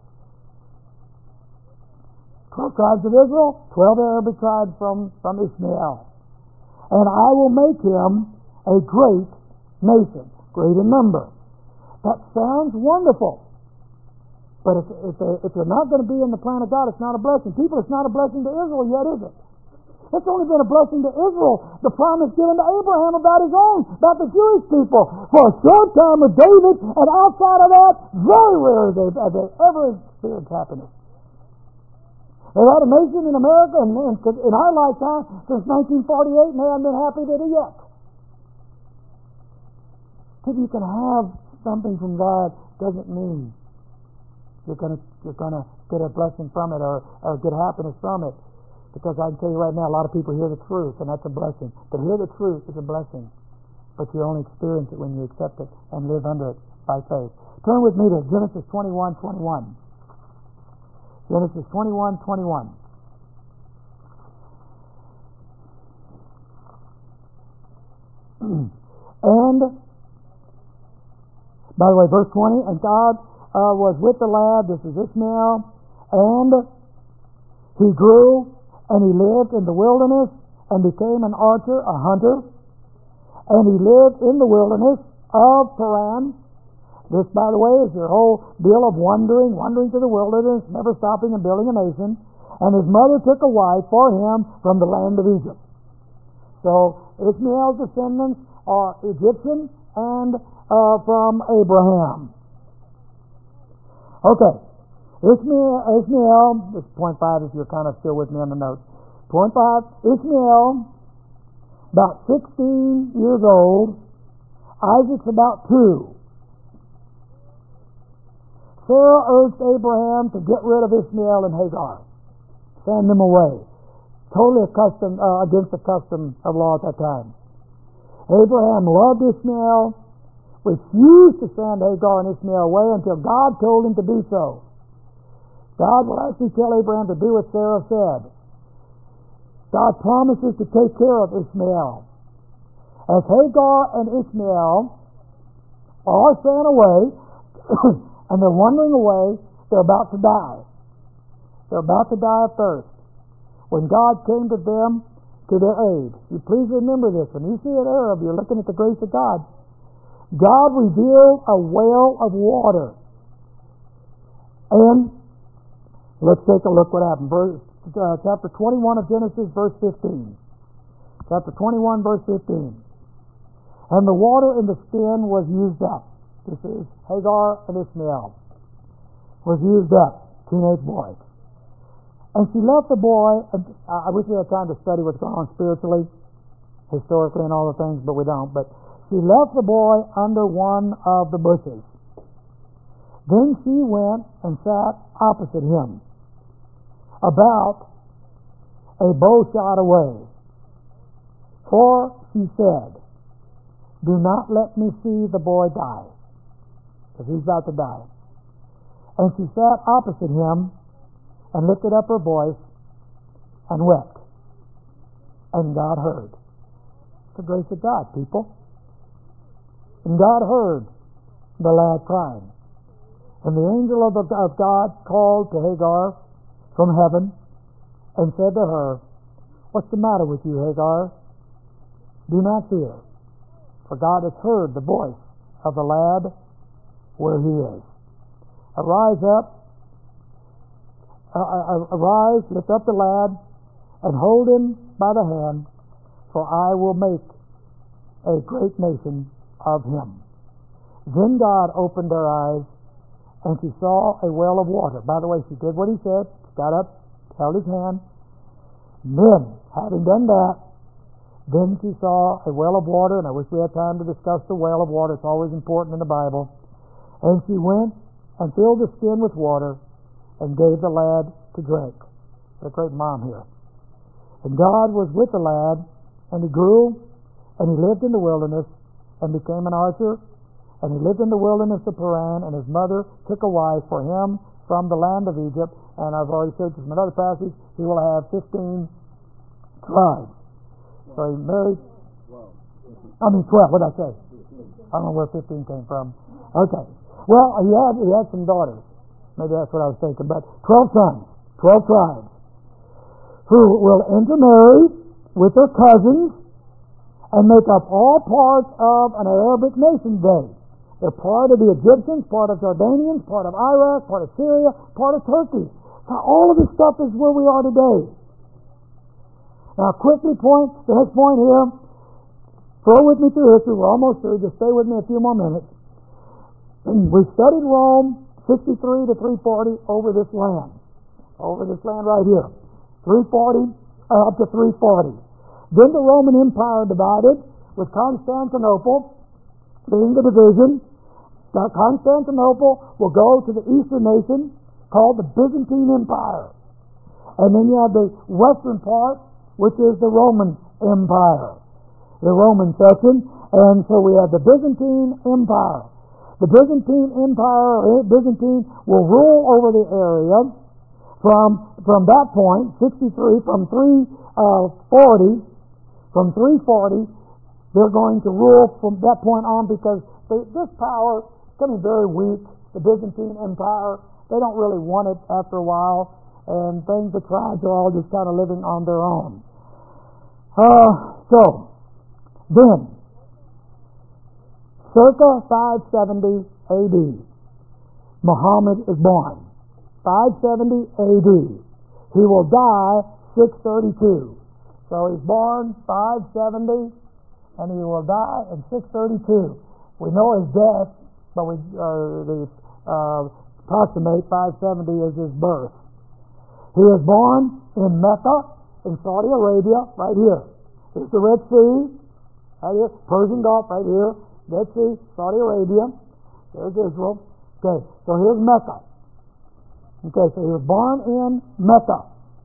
12 tribes of Israel, 12 Arabic tribes from Ishmael. And I will make him a great nation, great in number. That sounds wonderful. But if they're not going to be in the plan of God, it's not a blessing. People, it's not a blessing to Israel yet, is it? It's only been a blessing to Israel. The promise given to Abraham about his own, about the Jewish people, for a short time with David, and outside of that, very rare have they ever experienced happiness. They've had a nation in America in our lifetime since 1948, and they haven't been happy with it yet. If you can have something from God doesn't mean you're going to get a blessing from it or get happiness from it. Because I can tell you right now, a lot of people hear the truth, and that's a blessing. To hear the truth is a blessing, but you only experience it when you accept it and live under it by faith. Turn with me to Genesis 21:21. Genesis 21:21. And, by the way, verse 20, and God was with the lad, this is Ishmael, and he grew, and he lived in the wilderness, and became an archer, a hunter, and he lived in the wilderness of Paran. This, by the way, is their whole deal of wandering to the wilderness, never stopping and building a nation. And his mother took a wife for him from the land of Egypt. So Ishmael's descendants are Egyptian and from Abraham. Okay, Ishmael, this is point 5 if you're kind of still with me on the notes. Point 5, Ishmael, about 16 years old. Isaac's about 2. Sarah urged Abraham to get rid of Ishmael and Hagar. Send them away. Totally against the custom of law at that time. Abraham loved Ishmael, refused to send Hagar and Ishmael away until God told him to do so. God will actually tell Abraham to do what Sarah said. God promises to take care of Ishmael. As Hagar and Ishmael are sent away, and they're wandering away, they're about to die. They're about to die of thirst. When God came to them, to their aid. You please remember this. When you see an Arab, you're looking at the grace of God. God revealed a well of water. And let's take a look what happened. Chapter 21 of Genesis, verse 15. Chapter 21, verse 15. And the water in the skin was used up. This is Hagar and Ishmael. Was used up. Teenage boy. And she left the boy. I wish we had time to study what's going on spiritually, historically, and all the things, but we don't. But she left the boy under one of the bushes. Then she went and sat opposite him, about a bow shot away. For she said, do not let me see the boy die, because he's about to die. And she sat opposite him and lifted up her voice and wept. And God heard. It's the grace of God, people. And God heard the lad crying. And the angel of God called to Hagar from heaven and said to her, what's the matter with you, Hagar? Do not fear, for God has heard the voice of the lad where he is. Arise, lift up the lad, and hold him by the hand, for I will make a great nation of him. Then God opened her eyes, and she saw a well of water. By the way, she did what he said. She got up, held his hand. Then, having done that, then she saw a well of water, and I wish we had time to discuss the well of water. It's always important in the Bible. And she went and filled the skin with water and gave the lad to drink. A great mom here. And God was with the lad, and he grew, and he lived in the wilderness, and became an archer, And he lived in the wilderness of Paran, and his mother took a wife for him from the land of Egypt. And I've already said from another passage, he will have 15 tribes. So he married, 12, what did I say? I don't know where 15 came from. Okay. Well, he had some daughters. Maybe that's what I was thinking. But 12 sons, 12 tribes, who will intermarry with their cousins and make up all parts of an Arabic nation today. They're part of the Egyptians, part of Jordanians, part of Iraq, part of Syria, part of Turkey. So all of this stuff is where we are today. Now quickly the next point here. Throw with me through history. We're almost through. Just stay with me a few more minutes. We studied Rome 63 to 340 over this land right here. 340 up to 340. Then the Roman Empire divided, with Constantinople being the division. Constantinople will go to the eastern nation called the Byzantine Empire. And then you have the western part, which is the Roman Empire, the Roman section. And so we have the Byzantine Empire. The Byzantine Empire, Byzantine, will rule over the area from that point, 63, from 340, they're going to rule from that point on, because this power is getting very weak. The Byzantine Empire, they don't really want it after a while, and the tribes are all just kind of living on their own. So then, circa 570 AD, Muhammad is born. 570 AD. He will die 632. So he's born 570, and he will die in 632. We know his death, but we approximate 570 as his birth. He is born in Mecca, in Saudi Arabia, right here. There's the Red Sea, right here. Persian Gulf, right here. Red Sea, Saudi Arabia. There's Israel. Okay, so here's Mecca. Okay, so he was born in Mecca.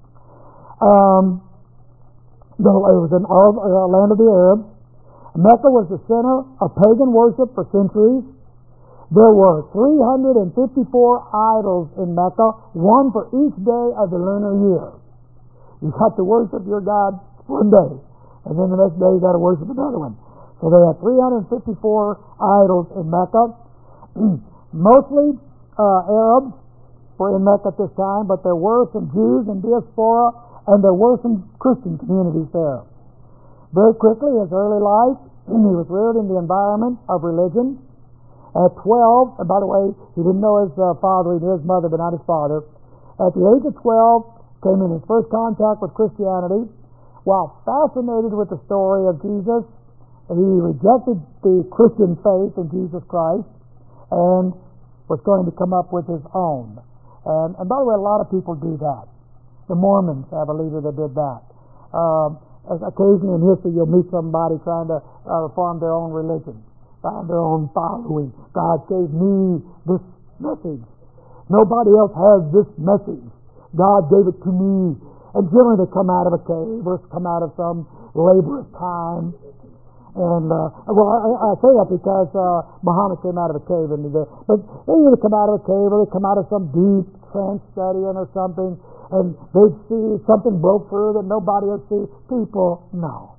It was an Arab land of the Arabs. Mecca was the center of pagan worship for centuries. There were 354 idols in Mecca, one for each day of the lunar year. You got to worship your God one day, and then the next day you got to worship another one. So they had 354 idols in Mecca. Mostly Arabs were in Mecca at this time, but there were some Jews in diaspora, and there were some Christian communities there. Very quickly, his early life, he was reared in the environment of religion. At 12, and by the way, he didn't know his father, he knew his mother, but not his father. At the age of 12, came in his first contact with Christianity. While fascinated with the story of Jesus, he rejected the Christian faith in Jesus Christ and was going to come up with his own. And by the way, a lot of people do that. The Mormons have a leader that did that. Occasionally in history you'll meet somebody trying to form their own religion, find their own following. God gave me this message. Nobody else has this message. God gave it to me. And generally they come out of a cave or come out of some laborious time. And I say that because Muhammad came out of a cave, but they either come out of a cave or they come out of some deep trance studying or something, and they'd see something broke through that nobody else sees. People, no.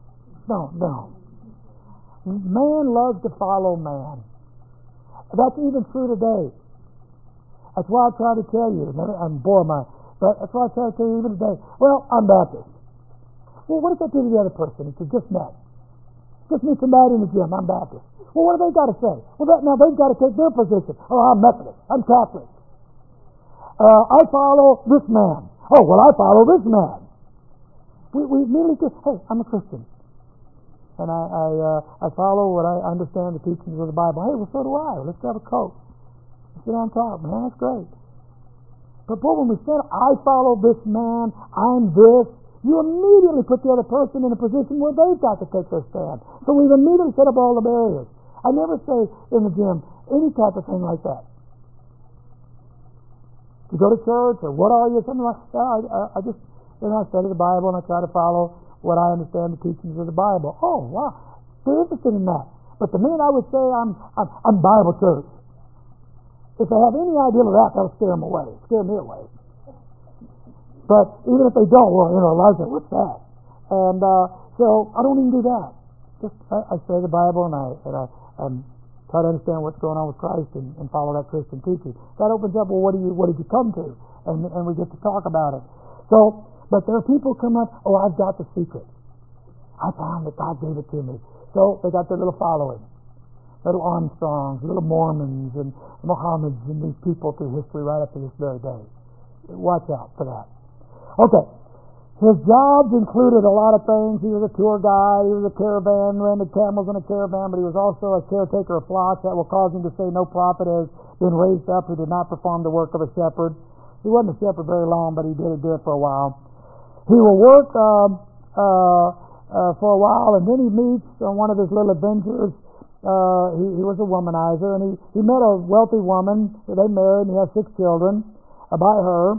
Man loves to follow man. That's even true today. That's why I try to tell you. I'm bored, but that's why I try to tell you even today. Well, I'm Baptist. Well, what does that do to the other person that you just met? Just meet somebody in the gym. I'm Baptist. Well, what do they got to say? Well, now they've got to take their position. Oh, I'm Methodist. I'm Catholic. I follow this man. Oh, well, I follow this man. We immediately say, hey, I'm a Christian. And I follow what I understand the teachings of the Bible. Hey, well, so do I. Let's have a Coke. Let's sit on top. Man, that's great. But boy, when we said, I follow this man, I'm this, you immediately put the other person in a position where they've got to take their stand. So we've immediately set up all the barriers. I never say in the gym any type of thing like that. You go to church, or what are you, something like that. I just, I study the Bible and I try to follow what I understand the teachings of the Bible. Oh, wow, they're interested in that. But the minute I would say I'm Bible church, if they have any idea of that, that'll scare me away. But even if they don't, well, Elijah, what's that? And so I don't even do that. Just I study the Bible and I try to understand what's going on with Christ and follow that Christian teaching. That opens up. Well, what did you come to? And we get to talk about it. So, but there are people come up. Oh, I've got the secret. I found that God gave it to me. So they got their little following, little Armstrongs, little Mormons, and Mohammeds, and these people through history right up to this very day. Watch out for that. Okay. His jobs included a lot of things. He was a tour guide, he was a caravan, rented camels in a caravan, but he was also a caretaker of flocks. That will cause him to say, no prophet has been raised up who did not perform the work of a shepherd. He wasn't a shepherd very long, but he did do it for a while. He will work for a while, and then he meets one of his little adventures. He was a womanizer, and he met a wealthy woman. They married, and he had 6 children by her.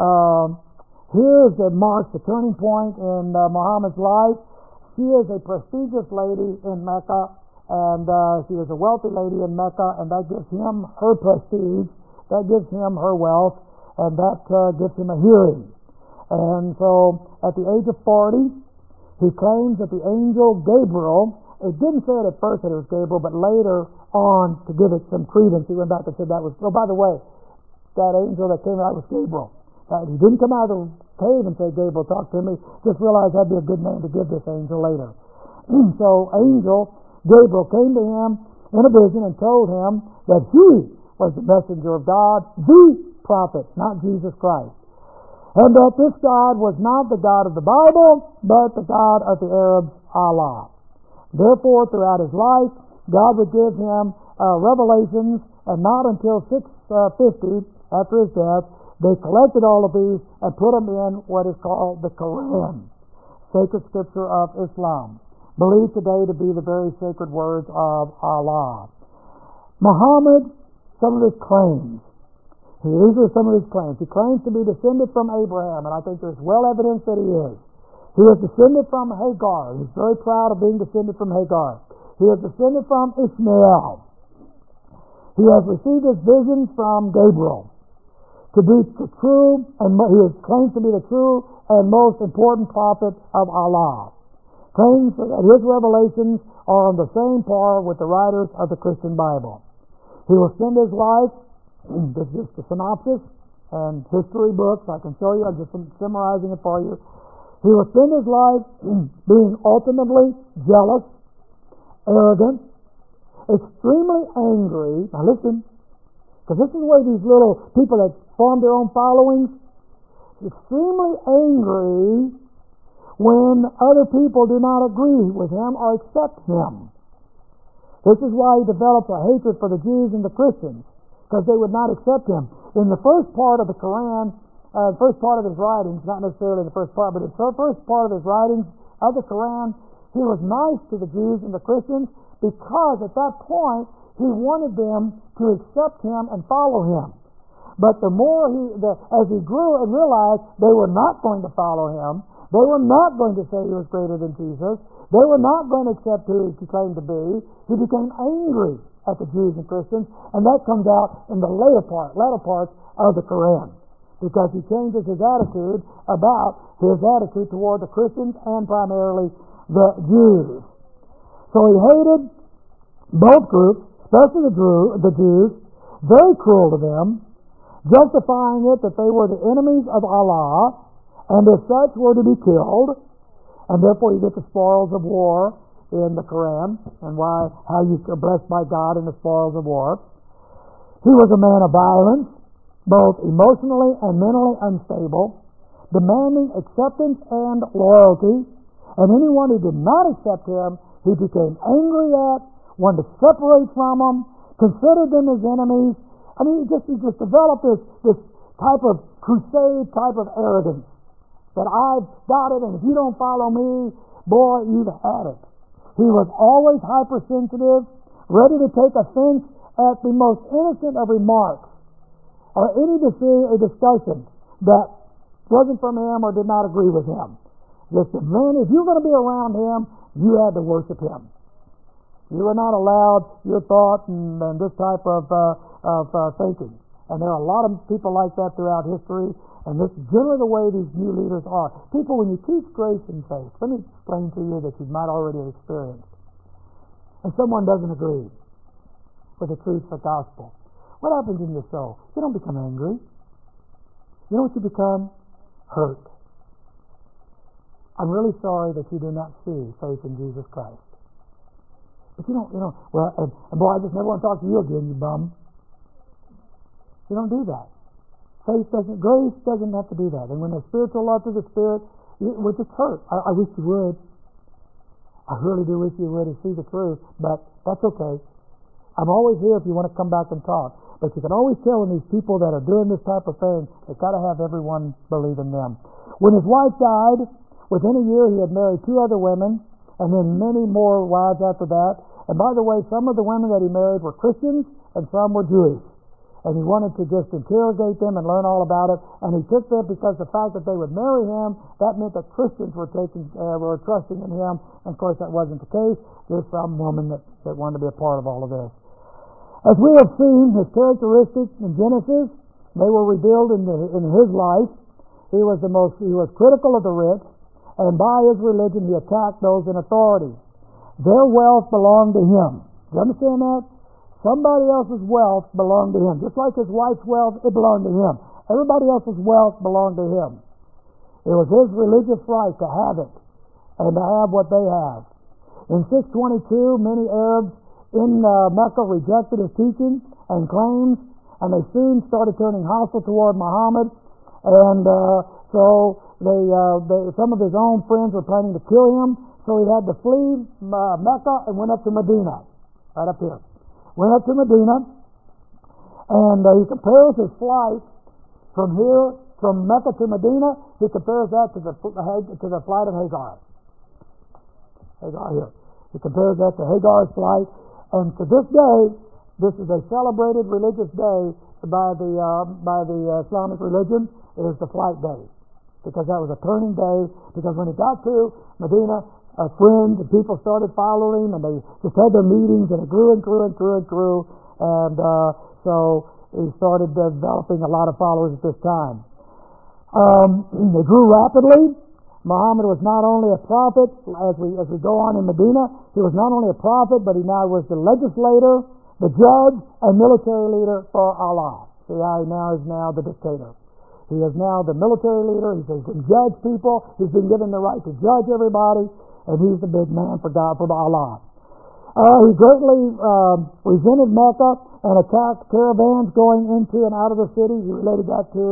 Here's that marks the turning point in Muhammad's life. She is a prestigious lady in Mecca, and she is a wealthy lady in Mecca, and that gives him her prestige, that gives him her wealth, and that gives him a hearing. And so at the age of 40, he claims that the angel Gabriel, it didn't say it at first that it was Gabriel, but later on, to give it some credence, he went back and said that was, oh, by the way, that angel that came out was Gabriel. He didn't come out of the cave and say, Gabriel, talk to me. Just realized that'd be a good name to give this angel later. So angel Gabriel came to him in a vision and told him that he was the messenger of God, the prophet, not Jesus Christ. And that this God was not the God of the Bible, but the God of the Arabs, Allah. Therefore, throughout his life, God would give him revelations, and not until 650, after his death, they collected all of these and put them in what is called the Quran, sacred scripture of Islam, believed today to be the very sacred words of Allah. Muhammad, some of his claims. These are some of his claims. He claims to be descended from Abraham, and I think there's well evidence that he is. He was descended from Hagar. He's very proud of being descended from Hagar. He is descended from Ishmael. He has received his visions from Gabriel to be the true, and he claims to be the true and most important prophet of Allah. Claims that his revelations are on the same par with the writers of the Christian Bible. He will spend his life, this is just a synopsis and history books, I can show you, I'm just summarizing it for you. He will spend his life being ultimately jealous, arrogant, extremely angry. Now listen, because this is where these little people that form their own followings, extremely angry when other people do not agree with him or accept him. This is why he develops a hatred for the Jews and the Christians, because they would not accept him. In the first part of the Quran, first part of his writings, not necessarily the first part, but the first part of his writings of the Quran, he was nice to the Jews and the Christians because at that point he wanted them to accept him and follow him. But the more as he grew and realized they were not going to follow him, they were not going to say he was greater than Jesus, they were not going to accept who he claimed to be, he became angry at the Jews and Christians, and that comes out in the latter parts of the Quran, because he changes his attitude about his attitude toward the Christians and primarily the Jews. So he hated both groups, especially the Jews, very cruel to them, justifying it that they were the enemies of Allah, and as such were to be killed, and therefore you get the spoils of war in the Quran, and how you are blessed by God in the spoils of war. He was a man of violence, both emotionally and mentally unstable, demanding acceptance and loyalty, and anyone who did not accept him, he became angry at, wanted to separate from them, considered them as enemies. I mean, he just developed this type of crusade, type of arrogance, that I've got it, and if you don't follow me, boy, you've had it. He was always hypersensitive, ready to take offense at the most innocent of remarks, or any discussion that wasn't from him or did not agree with him. Listen, man, if you're going to be around him, you had to worship him. You are not allowed your thought and this type of thinking. And there are a lot of people like that throughout history, and this is generally the way these new leaders are. People, when you teach grace and faith, let me explain to you that you might already have experienced. And someone doesn't agree with the truth of the gospel. What happens in your soul? You don't become angry. You know what you become? Hurt. I'm really sorry that you do not see faith in Jesus Christ. But you don't, well, and boy, I just never want to talk to you again, you bum. You don't do that. Grace doesn't have to do that. And when there's spiritual love to the Spirit, we're just hurt. I wish you would. I really do wish you would and see the truth, but that's okay. I'm always here if you want to come back and talk. But you can always tell when these people that are doing this type of thing, they've got to have everyone believe in them. When his wife died, within a year he had married 2 other women, and then many more wives after that. And by the way, some of the women that he married were Christians, and some were Jewish. And he wanted to just interrogate them and learn all about it. And he took them because the fact that they would marry him, that meant that Christians were trusting in him. And of course, that wasn't the case. There's some woman that wanted to be a part of all of this. As we have seen, his characteristics in Genesis, they were revealed in his life. He was critical of the rich, and by his religion, he attacked those in authority. Their wealth belonged to him. Do you understand that? Somebody else's wealth belonged to him. Just like his wife's wealth, it belonged to him. Everybody else's wealth belonged to him. It was his religious right to have it and to have what they have. In 622, many Arabs in Mecca rejected his teaching and claims, and they soon started turning hostile toward Muhammad. And so some of his own friends were planning to kill him, so he had to flee Mecca and went up to Medina, right up here. Went up to Medina, and he compares his flight from Mecca to Medina. He compares that to the flight of Hagar. Hagar here. He compares that to Hagar's flight, and to this day, this is a celebrated religious day by the Islamic religion. It is the flight day, because that was a turning day. Because when he got to Medina, friends and people started following, and they just had their meetings, and it grew and grew and grew and grew, and so he started developing a lot of followers at this time. They grew rapidly. Muhammad was not only a prophet, as we go on in Medina, he was not only a prophet, but he now was the legislator, the judge, and military leader for Allah. See how he now is the dictator. He is now the military leader. He can judge people. He's been given the right to judge everybody. And he's the big man for God, for Allah. He greatly resented Mecca and attacked caravans going into and out of the city. He related that to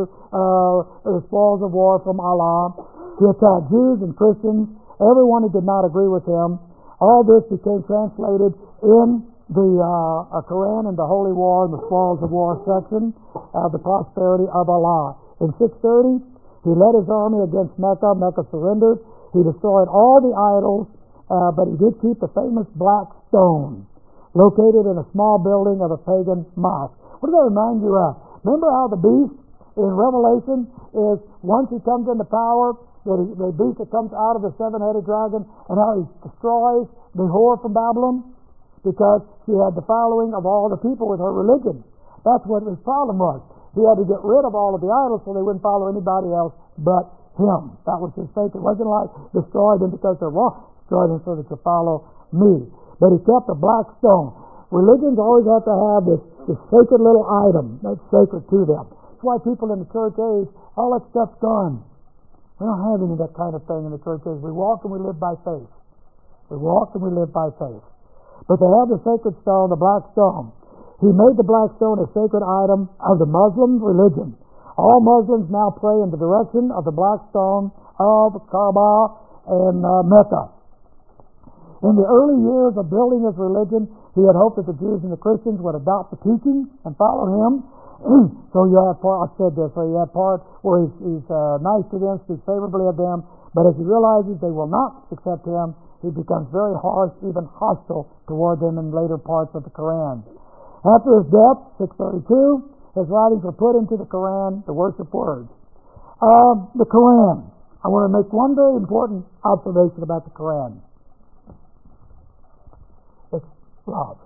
the spoils of war from Allah. He attacked Jews and Christians, everyone who did not agree with him. All this became translated in the Quran and the Holy War and the spoils of war section of the prosperity of Allah. In 630, he led his army against Mecca. Mecca surrendered. He destroyed all the idols, but he did keep the famous black stone located in a small building of a pagan mosque. What does that remind you of? Remember how the beast in Revelation is, once he comes into power, the beast that comes out of the 7-headed dragon, and how he destroys the whore from Babylon? Because she had the following of all the people with her religion. That's what his problem was. He had to get rid of all of the idols so they wouldn't follow anybody else but him. That was his faith. It wasn't like destroy them because they're wrong. Destroy them so that you follow me. But he kept a black stone. Religions always have to have this sacred little item that's sacred to them. That's why people in the church age, all that stuff's gone. We don't have any of that kind of thing in the church age. We walk and we live by faith. We walk and we live by faith. But they have the sacred stone, the black stone. He made the black stone a sacred item of the Muslim religion. All Muslims now pray in the direction of the black stone of Kaaba and Mecca. In the early years of building his religion, he had hoped that the Jews and the Christians would adopt the teaching and follow him. So you have part, I said this, so you have part where he's nice to them, speaks favorably of them, but as he realizes they will not accept him, he becomes very harsh, even hostile toward them in later parts of the Quran. After his death, 632, his writings were put into the Quran, the worship words. The Quran. I want to make one very important observation about the Quran. love.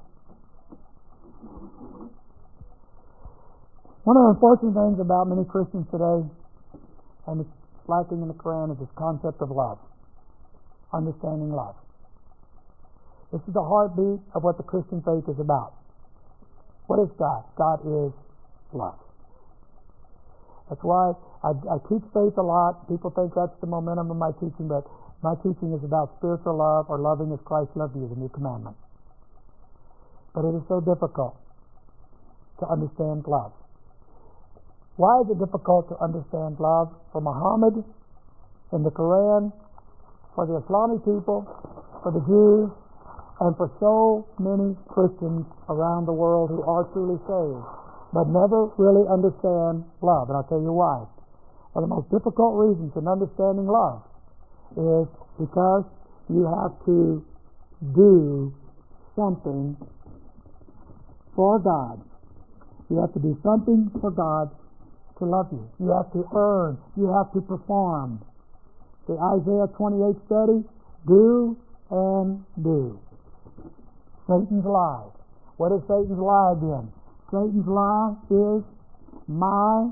One of the unfortunate things about many Christians today, and it's lacking in the Quran, is this concept of love, understanding love. This is the heartbeat of what the Christian faith is about. What is God? God is love. That's why I teach faith a lot. People think that's the momentum of my teaching, but my teaching is about spiritual love, or loving as Christ loved you, the new commandment. But it is so difficult to understand love. Why is it difficult to understand love? For Muhammad, in the Quran, for the Islamic people, for the Jews, and for so many Christians around the world who are truly saved, but never really understand love. And I'll tell you why. One of the most difficult reasons in understanding love is because you have to do something for God. You have to do something for God to love you. You have to earn. You have to perform. The Isaiah 28 study, do and do. Satan's lie. What is Satan's lie again? Satan's lie is my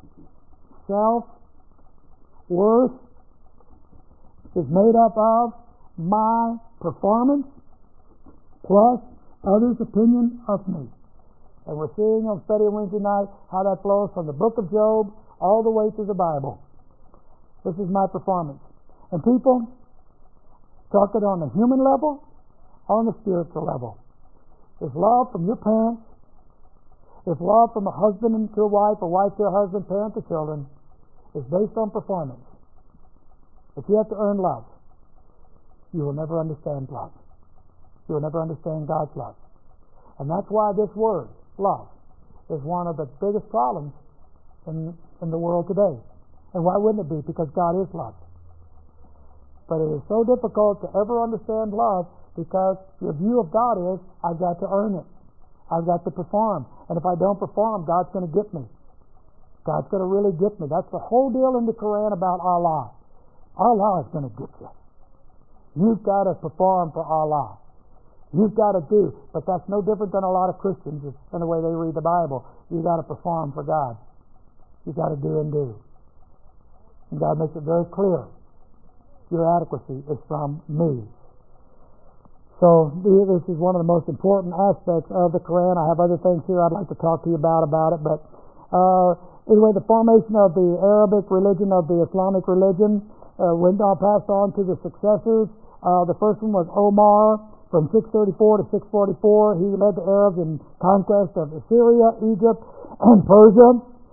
self-worth is made up of my performance plus others' opinion of me. And we're seeing on study Wednesday night how that flows from the book of Job all the way through the Bible. This is my performance. And people talk it on the human level, on the spiritual level. If love from your parents, if love from a husband to a wife to a husband, parent to children, is based on performance, if you have to earn love, you will never understand love. You will never understand God's love. And that's why this word, love, is one of the biggest problems in the world today. And why wouldn't it be? Because God is love. But it is so difficult to ever understand love because your view of God is, I've got to earn it. I've got to perform. And if I don't perform, God's going to get me. God's going to really get me. That's the whole deal in the Quran about Allah. Allah is going to get you. You've got to perform for Allah. You've got to do. But that's no different than a lot of Christians in the way they read the Bible. You've got to perform for God. You've got to do and do. And God makes it very clear. Your adequacy is from me. So this is one of the most important aspects of the Quran. I have other things here I'd like to talk to you about it. But anyway, the formation of the Arabic religion, of the Islamic religion, went on passed on to the successors. The first one was Omar from 634 to 644. He led the Arabs in conquest of Assyria, Egypt, and Persia.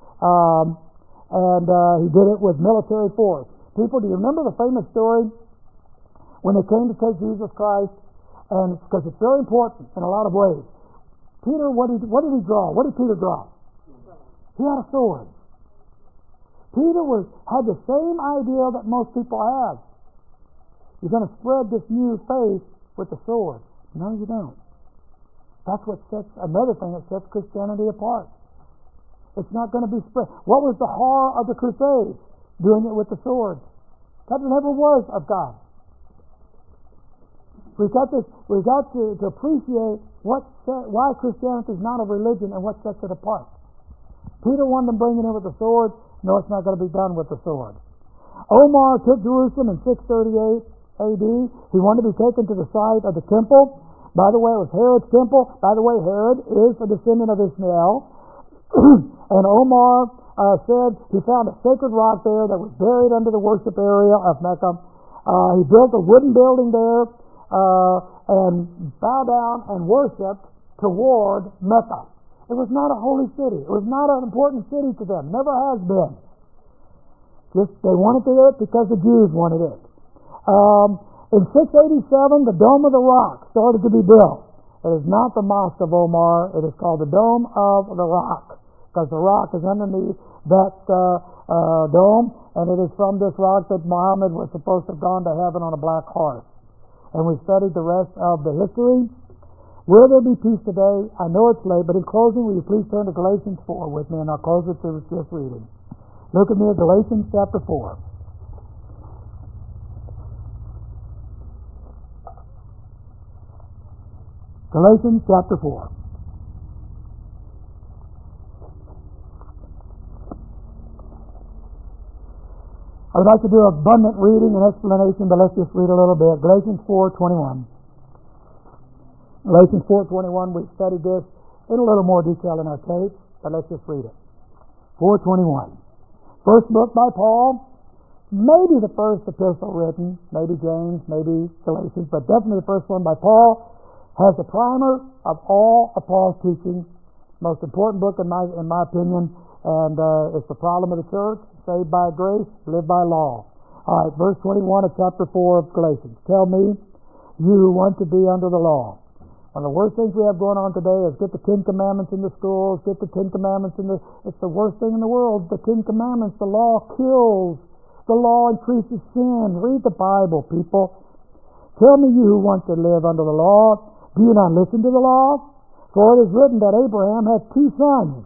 And he did it with military force. People, do you remember the famous story when they came to take Jesus Christ? And because it's very important in a lot of ways. Peter, what did he draw? What did Peter draw? He had a sword. Peter had the same idea that most people have. You're going to spread this new faith with the sword. No, you don't. That's what sets another thing that sets Christianity apart. It's not going to be spread. What was the horror of the Crusades? Doing it with the sword. That never was of God. We've got to appreciate why Christianity is not a religion and what sets it apart. Peter wanted to bring it in with the sword. No, it's not going to be done with the sword. Omar took Jerusalem in 638 AD. He wanted to be taken to the site of the temple. By the way, it was Herod's temple. By the way, Herod is a descendant of Ishmael. And Omar said he found a sacred rock there that was buried under the worship area of Mecca. He built a wooden building there and bowed down and worshipped toward Mecca. It was not a holy city. It was not an important city to them. Never has been. Just they wanted to do it because the Jews wanted it. In 687, the Dome of the Rock started to be built. It is not the Mosque of Omar. It is called the Dome of the Rock because the rock is underneath that dome, and it is from this rock that Muhammad was supposed to have gone to heaven on a black horse. And we studied the rest of the history. Will there be peace today? I know it's late, but in closing, will you please turn to Galatians 4 with me, and I'll close with this reading. Look at me at Galatians chapter 4. Galatians chapter 4. I would like to do abundant reading and explanation, but let's just read a little bit. Galatians 4:21. Galatians 4:21, we've studied this in a little more detail in our tapes, but let's just read it. 4:21. First book by Paul, maybe the first epistle written, maybe James, maybe Galatians, but definitely the first one by Paul, has the primer of all of Paul's teaching. Most important book in my opinion, and it's the problem of the church: saved by grace, live by law. All right, verse 21 of chapter 4 of Galatians. Tell me, you who want to be under the law. One of the worst things we have going on today is get the Ten Commandments in the schools, get the Ten Commandments it's the worst thing in the world. The Ten Commandments, the law kills. The law increases sin. Read the Bible, people. Tell me, you who want to live under the law, do you not listen to the law? For it is written that Abraham had two sons.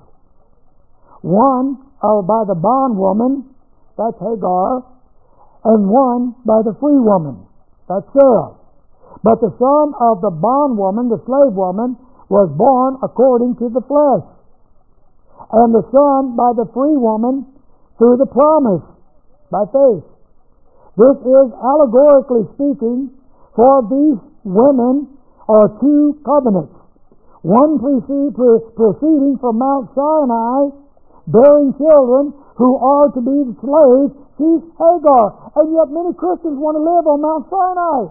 One by the bondwoman, that's Hagar, and one by the free woman, that's Sarah. But the son of the bondwoman, the slave woman, was born according to the flesh, and the son by the free woman through the promise, by faith. This is allegorically speaking, for these women are two covenants, one proceeding from Mount Sinai, bearing children who are to be the slaves. She's Hagar, and yet many Christians want to live on Mount Sinai.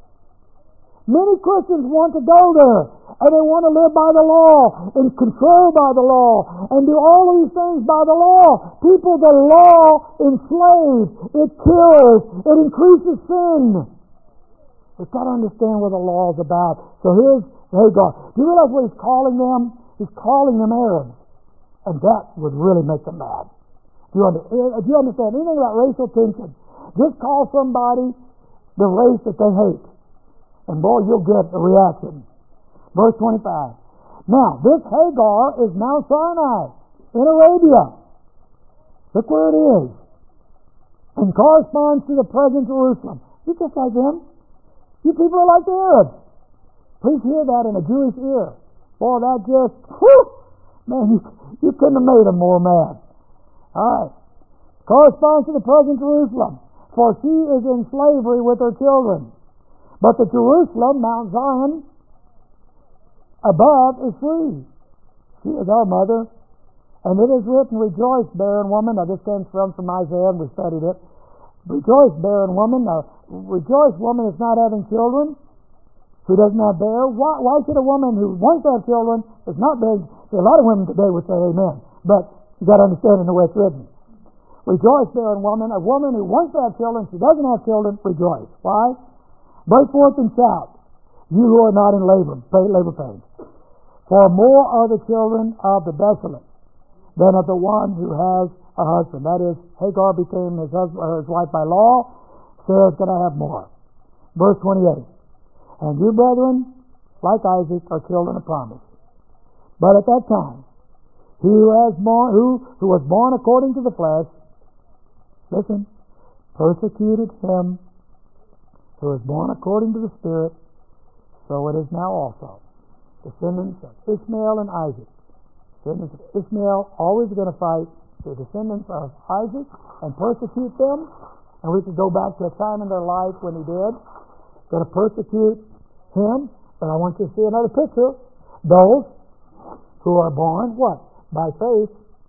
Many Christians want to go there, and they want to live by the law, and control by the law, and do all these things by the law. People, the law enslaves, it kills, it increases sin. We've got to understand what the law is about. So here's Hagar. Do you realize what he's calling them? He's calling them Arabs, and that would really make them mad. Do you understand anything about racial tension? Just call somebody the race that they hate, and boy, you'll get a reaction. Verse 25. Now, this Hagar is Mount Sinai in Arabia. Look where it is. And corresponds to the present Jerusalem. You're just like them. You people are like the Arabs. Please hear that in a Jewish ear. Boy, that just, man, you couldn't have made them more mad. All right. Corresponds to the present Jerusalem, for she is in slavery with her children. But the Jerusalem, Mount Zion, above is free. She is our mother. And it is written, rejoice, barren woman. Now this comes from Isaiah, and we studied it. Rejoice, barren woman. Now, rejoice, woman is not having children, who does not bear. Why should a woman who wants to have children is not bearing? See, a lot of women today would say amen, but you got to understand in the way it's written. Rejoice, barren woman. A woman who wants to have children, she doesn't have children, rejoice. Why? Break forth and shout, you who are not in labor pains. For more are the children of the desolate than of the one who has a husband. That is, Hagar became his wife by law. Sarah's going to have more. Verse 28. And you, brethren, like Isaac, are children of promise. But at that time, he who was born according to the flesh, listen, persecuted him who was born according to the Spirit, so it is now also. Descendants of Ishmael and Isaac. Descendants of Ishmael always going to fight the descendants of Isaac and persecute them. And we could go back to a time in their life when he did. Going to persecute him. But I want you to see another picture. Those who are born, what? By faith,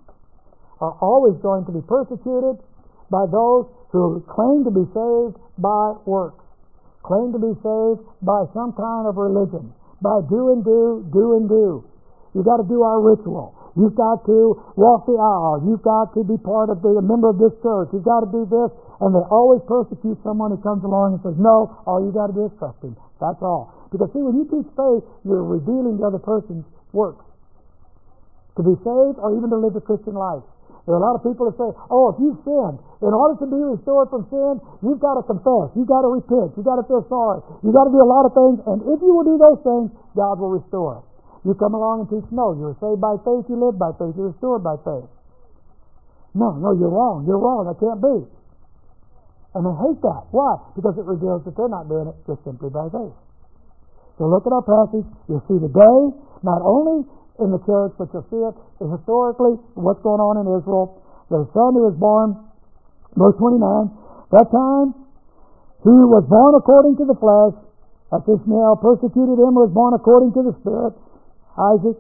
are always going to be persecuted by those who claim to be saved by works. Claim to be saved by some kind of religion, by do and do. You've got to do our ritual. You've got to walk the aisle. You've got to be part of a member of this church. You've got to do this. And they always persecute someone who comes along and says, no, all you got to do is trust him. That's all. Because see, when you teach faith, you're revealing the other person's works. To be saved or even to live the Christian life. There are a lot of people that say, oh, if you've sinned, in order to be restored from sin, you've got to confess, you've got to repent, you've got to feel sorry, you've got to do a lot of things, and if you will do those things, God will restore. You come along and teach, no, you're saved by faith, you live by faith, you're restored by faith. No, you're wrong, that can't be. And they hate that. Why? Because it reveals that they're not doing it just simply by faith. So look at our passage. You'll see today, not only in the church, but you'll see it historically, what's going on in Israel. The son who was born, verse 29, that time he was born according to the flesh, that Ishmael persecuted him, was born according to the Spirit, Isaac.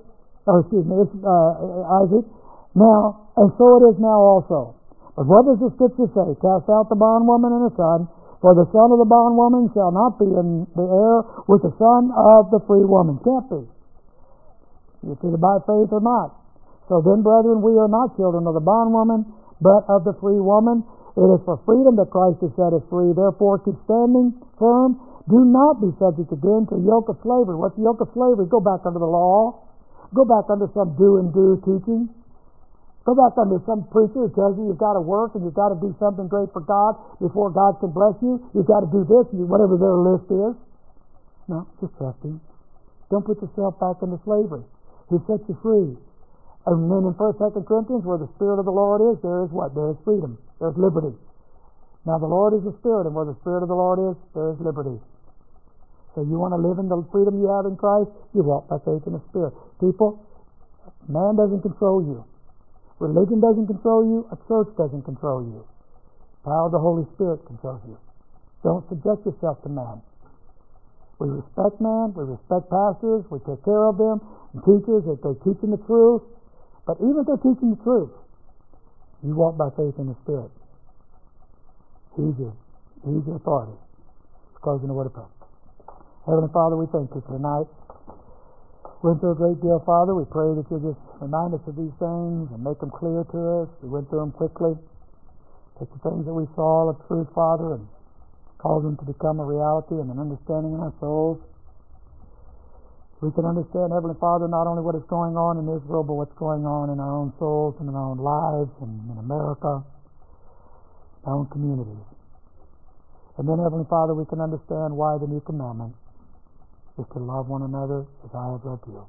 Now, and so it is now also. But what does the Scripture say? Cast out the bondwoman and the son, for the son of the bondwoman shall not be in the heir with the son of the free woman. Can't be. It's either by faith or not. So then, brethren, we are not children of the bondwoman, but of the free woman. It is for freedom that Christ has set us free. Therefore, keep standing firm. Do not be subject again to a yoke of slavery. What's the yoke of slavery? Go back under the law. Go back under some do and do teaching. Go back under some preacher who tells you you've got to work and you've got to do something great for God before God can bless you. You've got to do this, whatever their list is. No, just trust Him. Don't put yourself back into slavery. He sets you free. And then in 1st, 2nd Corinthians, where the Spirit of the Lord is, there is what? There is freedom. There is liberty. Now the Lord is the Spirit, and where the Spirit of the Lord is, there is liberty. So you want to live in the freedom you have in Christ, you walk by faith in the Spirit. People, man doesn't control you. Religion doesn't control you. A church doesn't control you. The power of the Holy Spirit controls you. Don't subject yourself to man. We respect man. We respect pastors. We take care of them. And teachers, if they're teaching the truth. But even if they're teaching the truth, you walk by faith in the Spirit. He's your authority. Let's close in a word of prayer. Heavenly Father, we thank you for tonight. We went through a great deal, Father. We pray that you'll just remind us of these things and make them clear to us. We went through them quickly. Take the things that we saw of truth, Father, and cause them to become a reality and an understanding in our souls. We can understand, Heavenly Father, not only what is going on in Israel, but what's going on in our own souls and in our own lives and in America, our own communities. And then, Heavenly Father, we can understand why the new commandment is to love one another as I have loved you.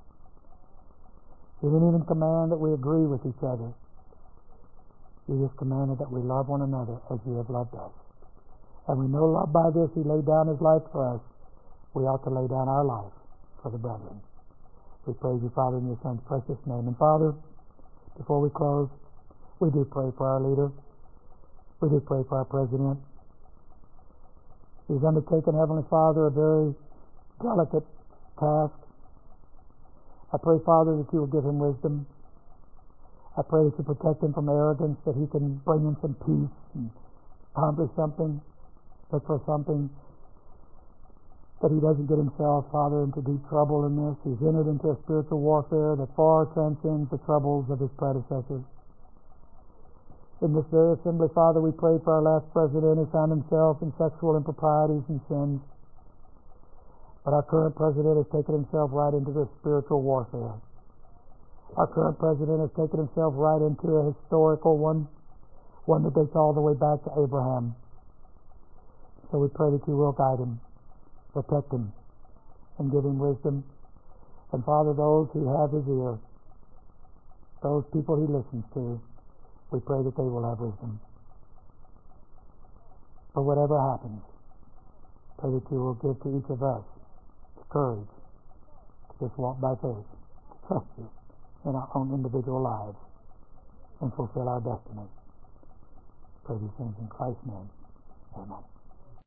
You didn't even command that we agree with each other. You just commanded that we love one another as you have loved us. And we know, love by this, He laid down His life for us. We ought to lay down our life for the brethren. We praise you, Father, in your Son's precious name. And Father, before we close, we do pray for our leader. We do pray for our president. He's undertaken, Heavenly Father, a very delicate task. I pray, Father, that you will give him wisdom. I pray that you protect him from arrogance, that he can bring in some peace and accomplish something, look for something, that he doesn't get himself, Father, into deep trouble in this. He's entered into a spiritual warfare that far transcends the troubles of his predecessors. In this very assembly, Father, we pray for our last president who found himself in sexual improprieties and sins. But our current president has taken himself right into this spiritual warfare. Our current president has taken himself right into a historical one that dates all the way back to Abraham. So we pray that you will guide him, protect him, and give him wisdom. And Father, those who have his ear, those people he listens to, we pray that they will have wisdom. But whatever happens, pray that you will give to each of us the courage to just walk by faith, to trust you in our own individual lives, and fulfill our destiny. Pray these things in Christ's name. Amen.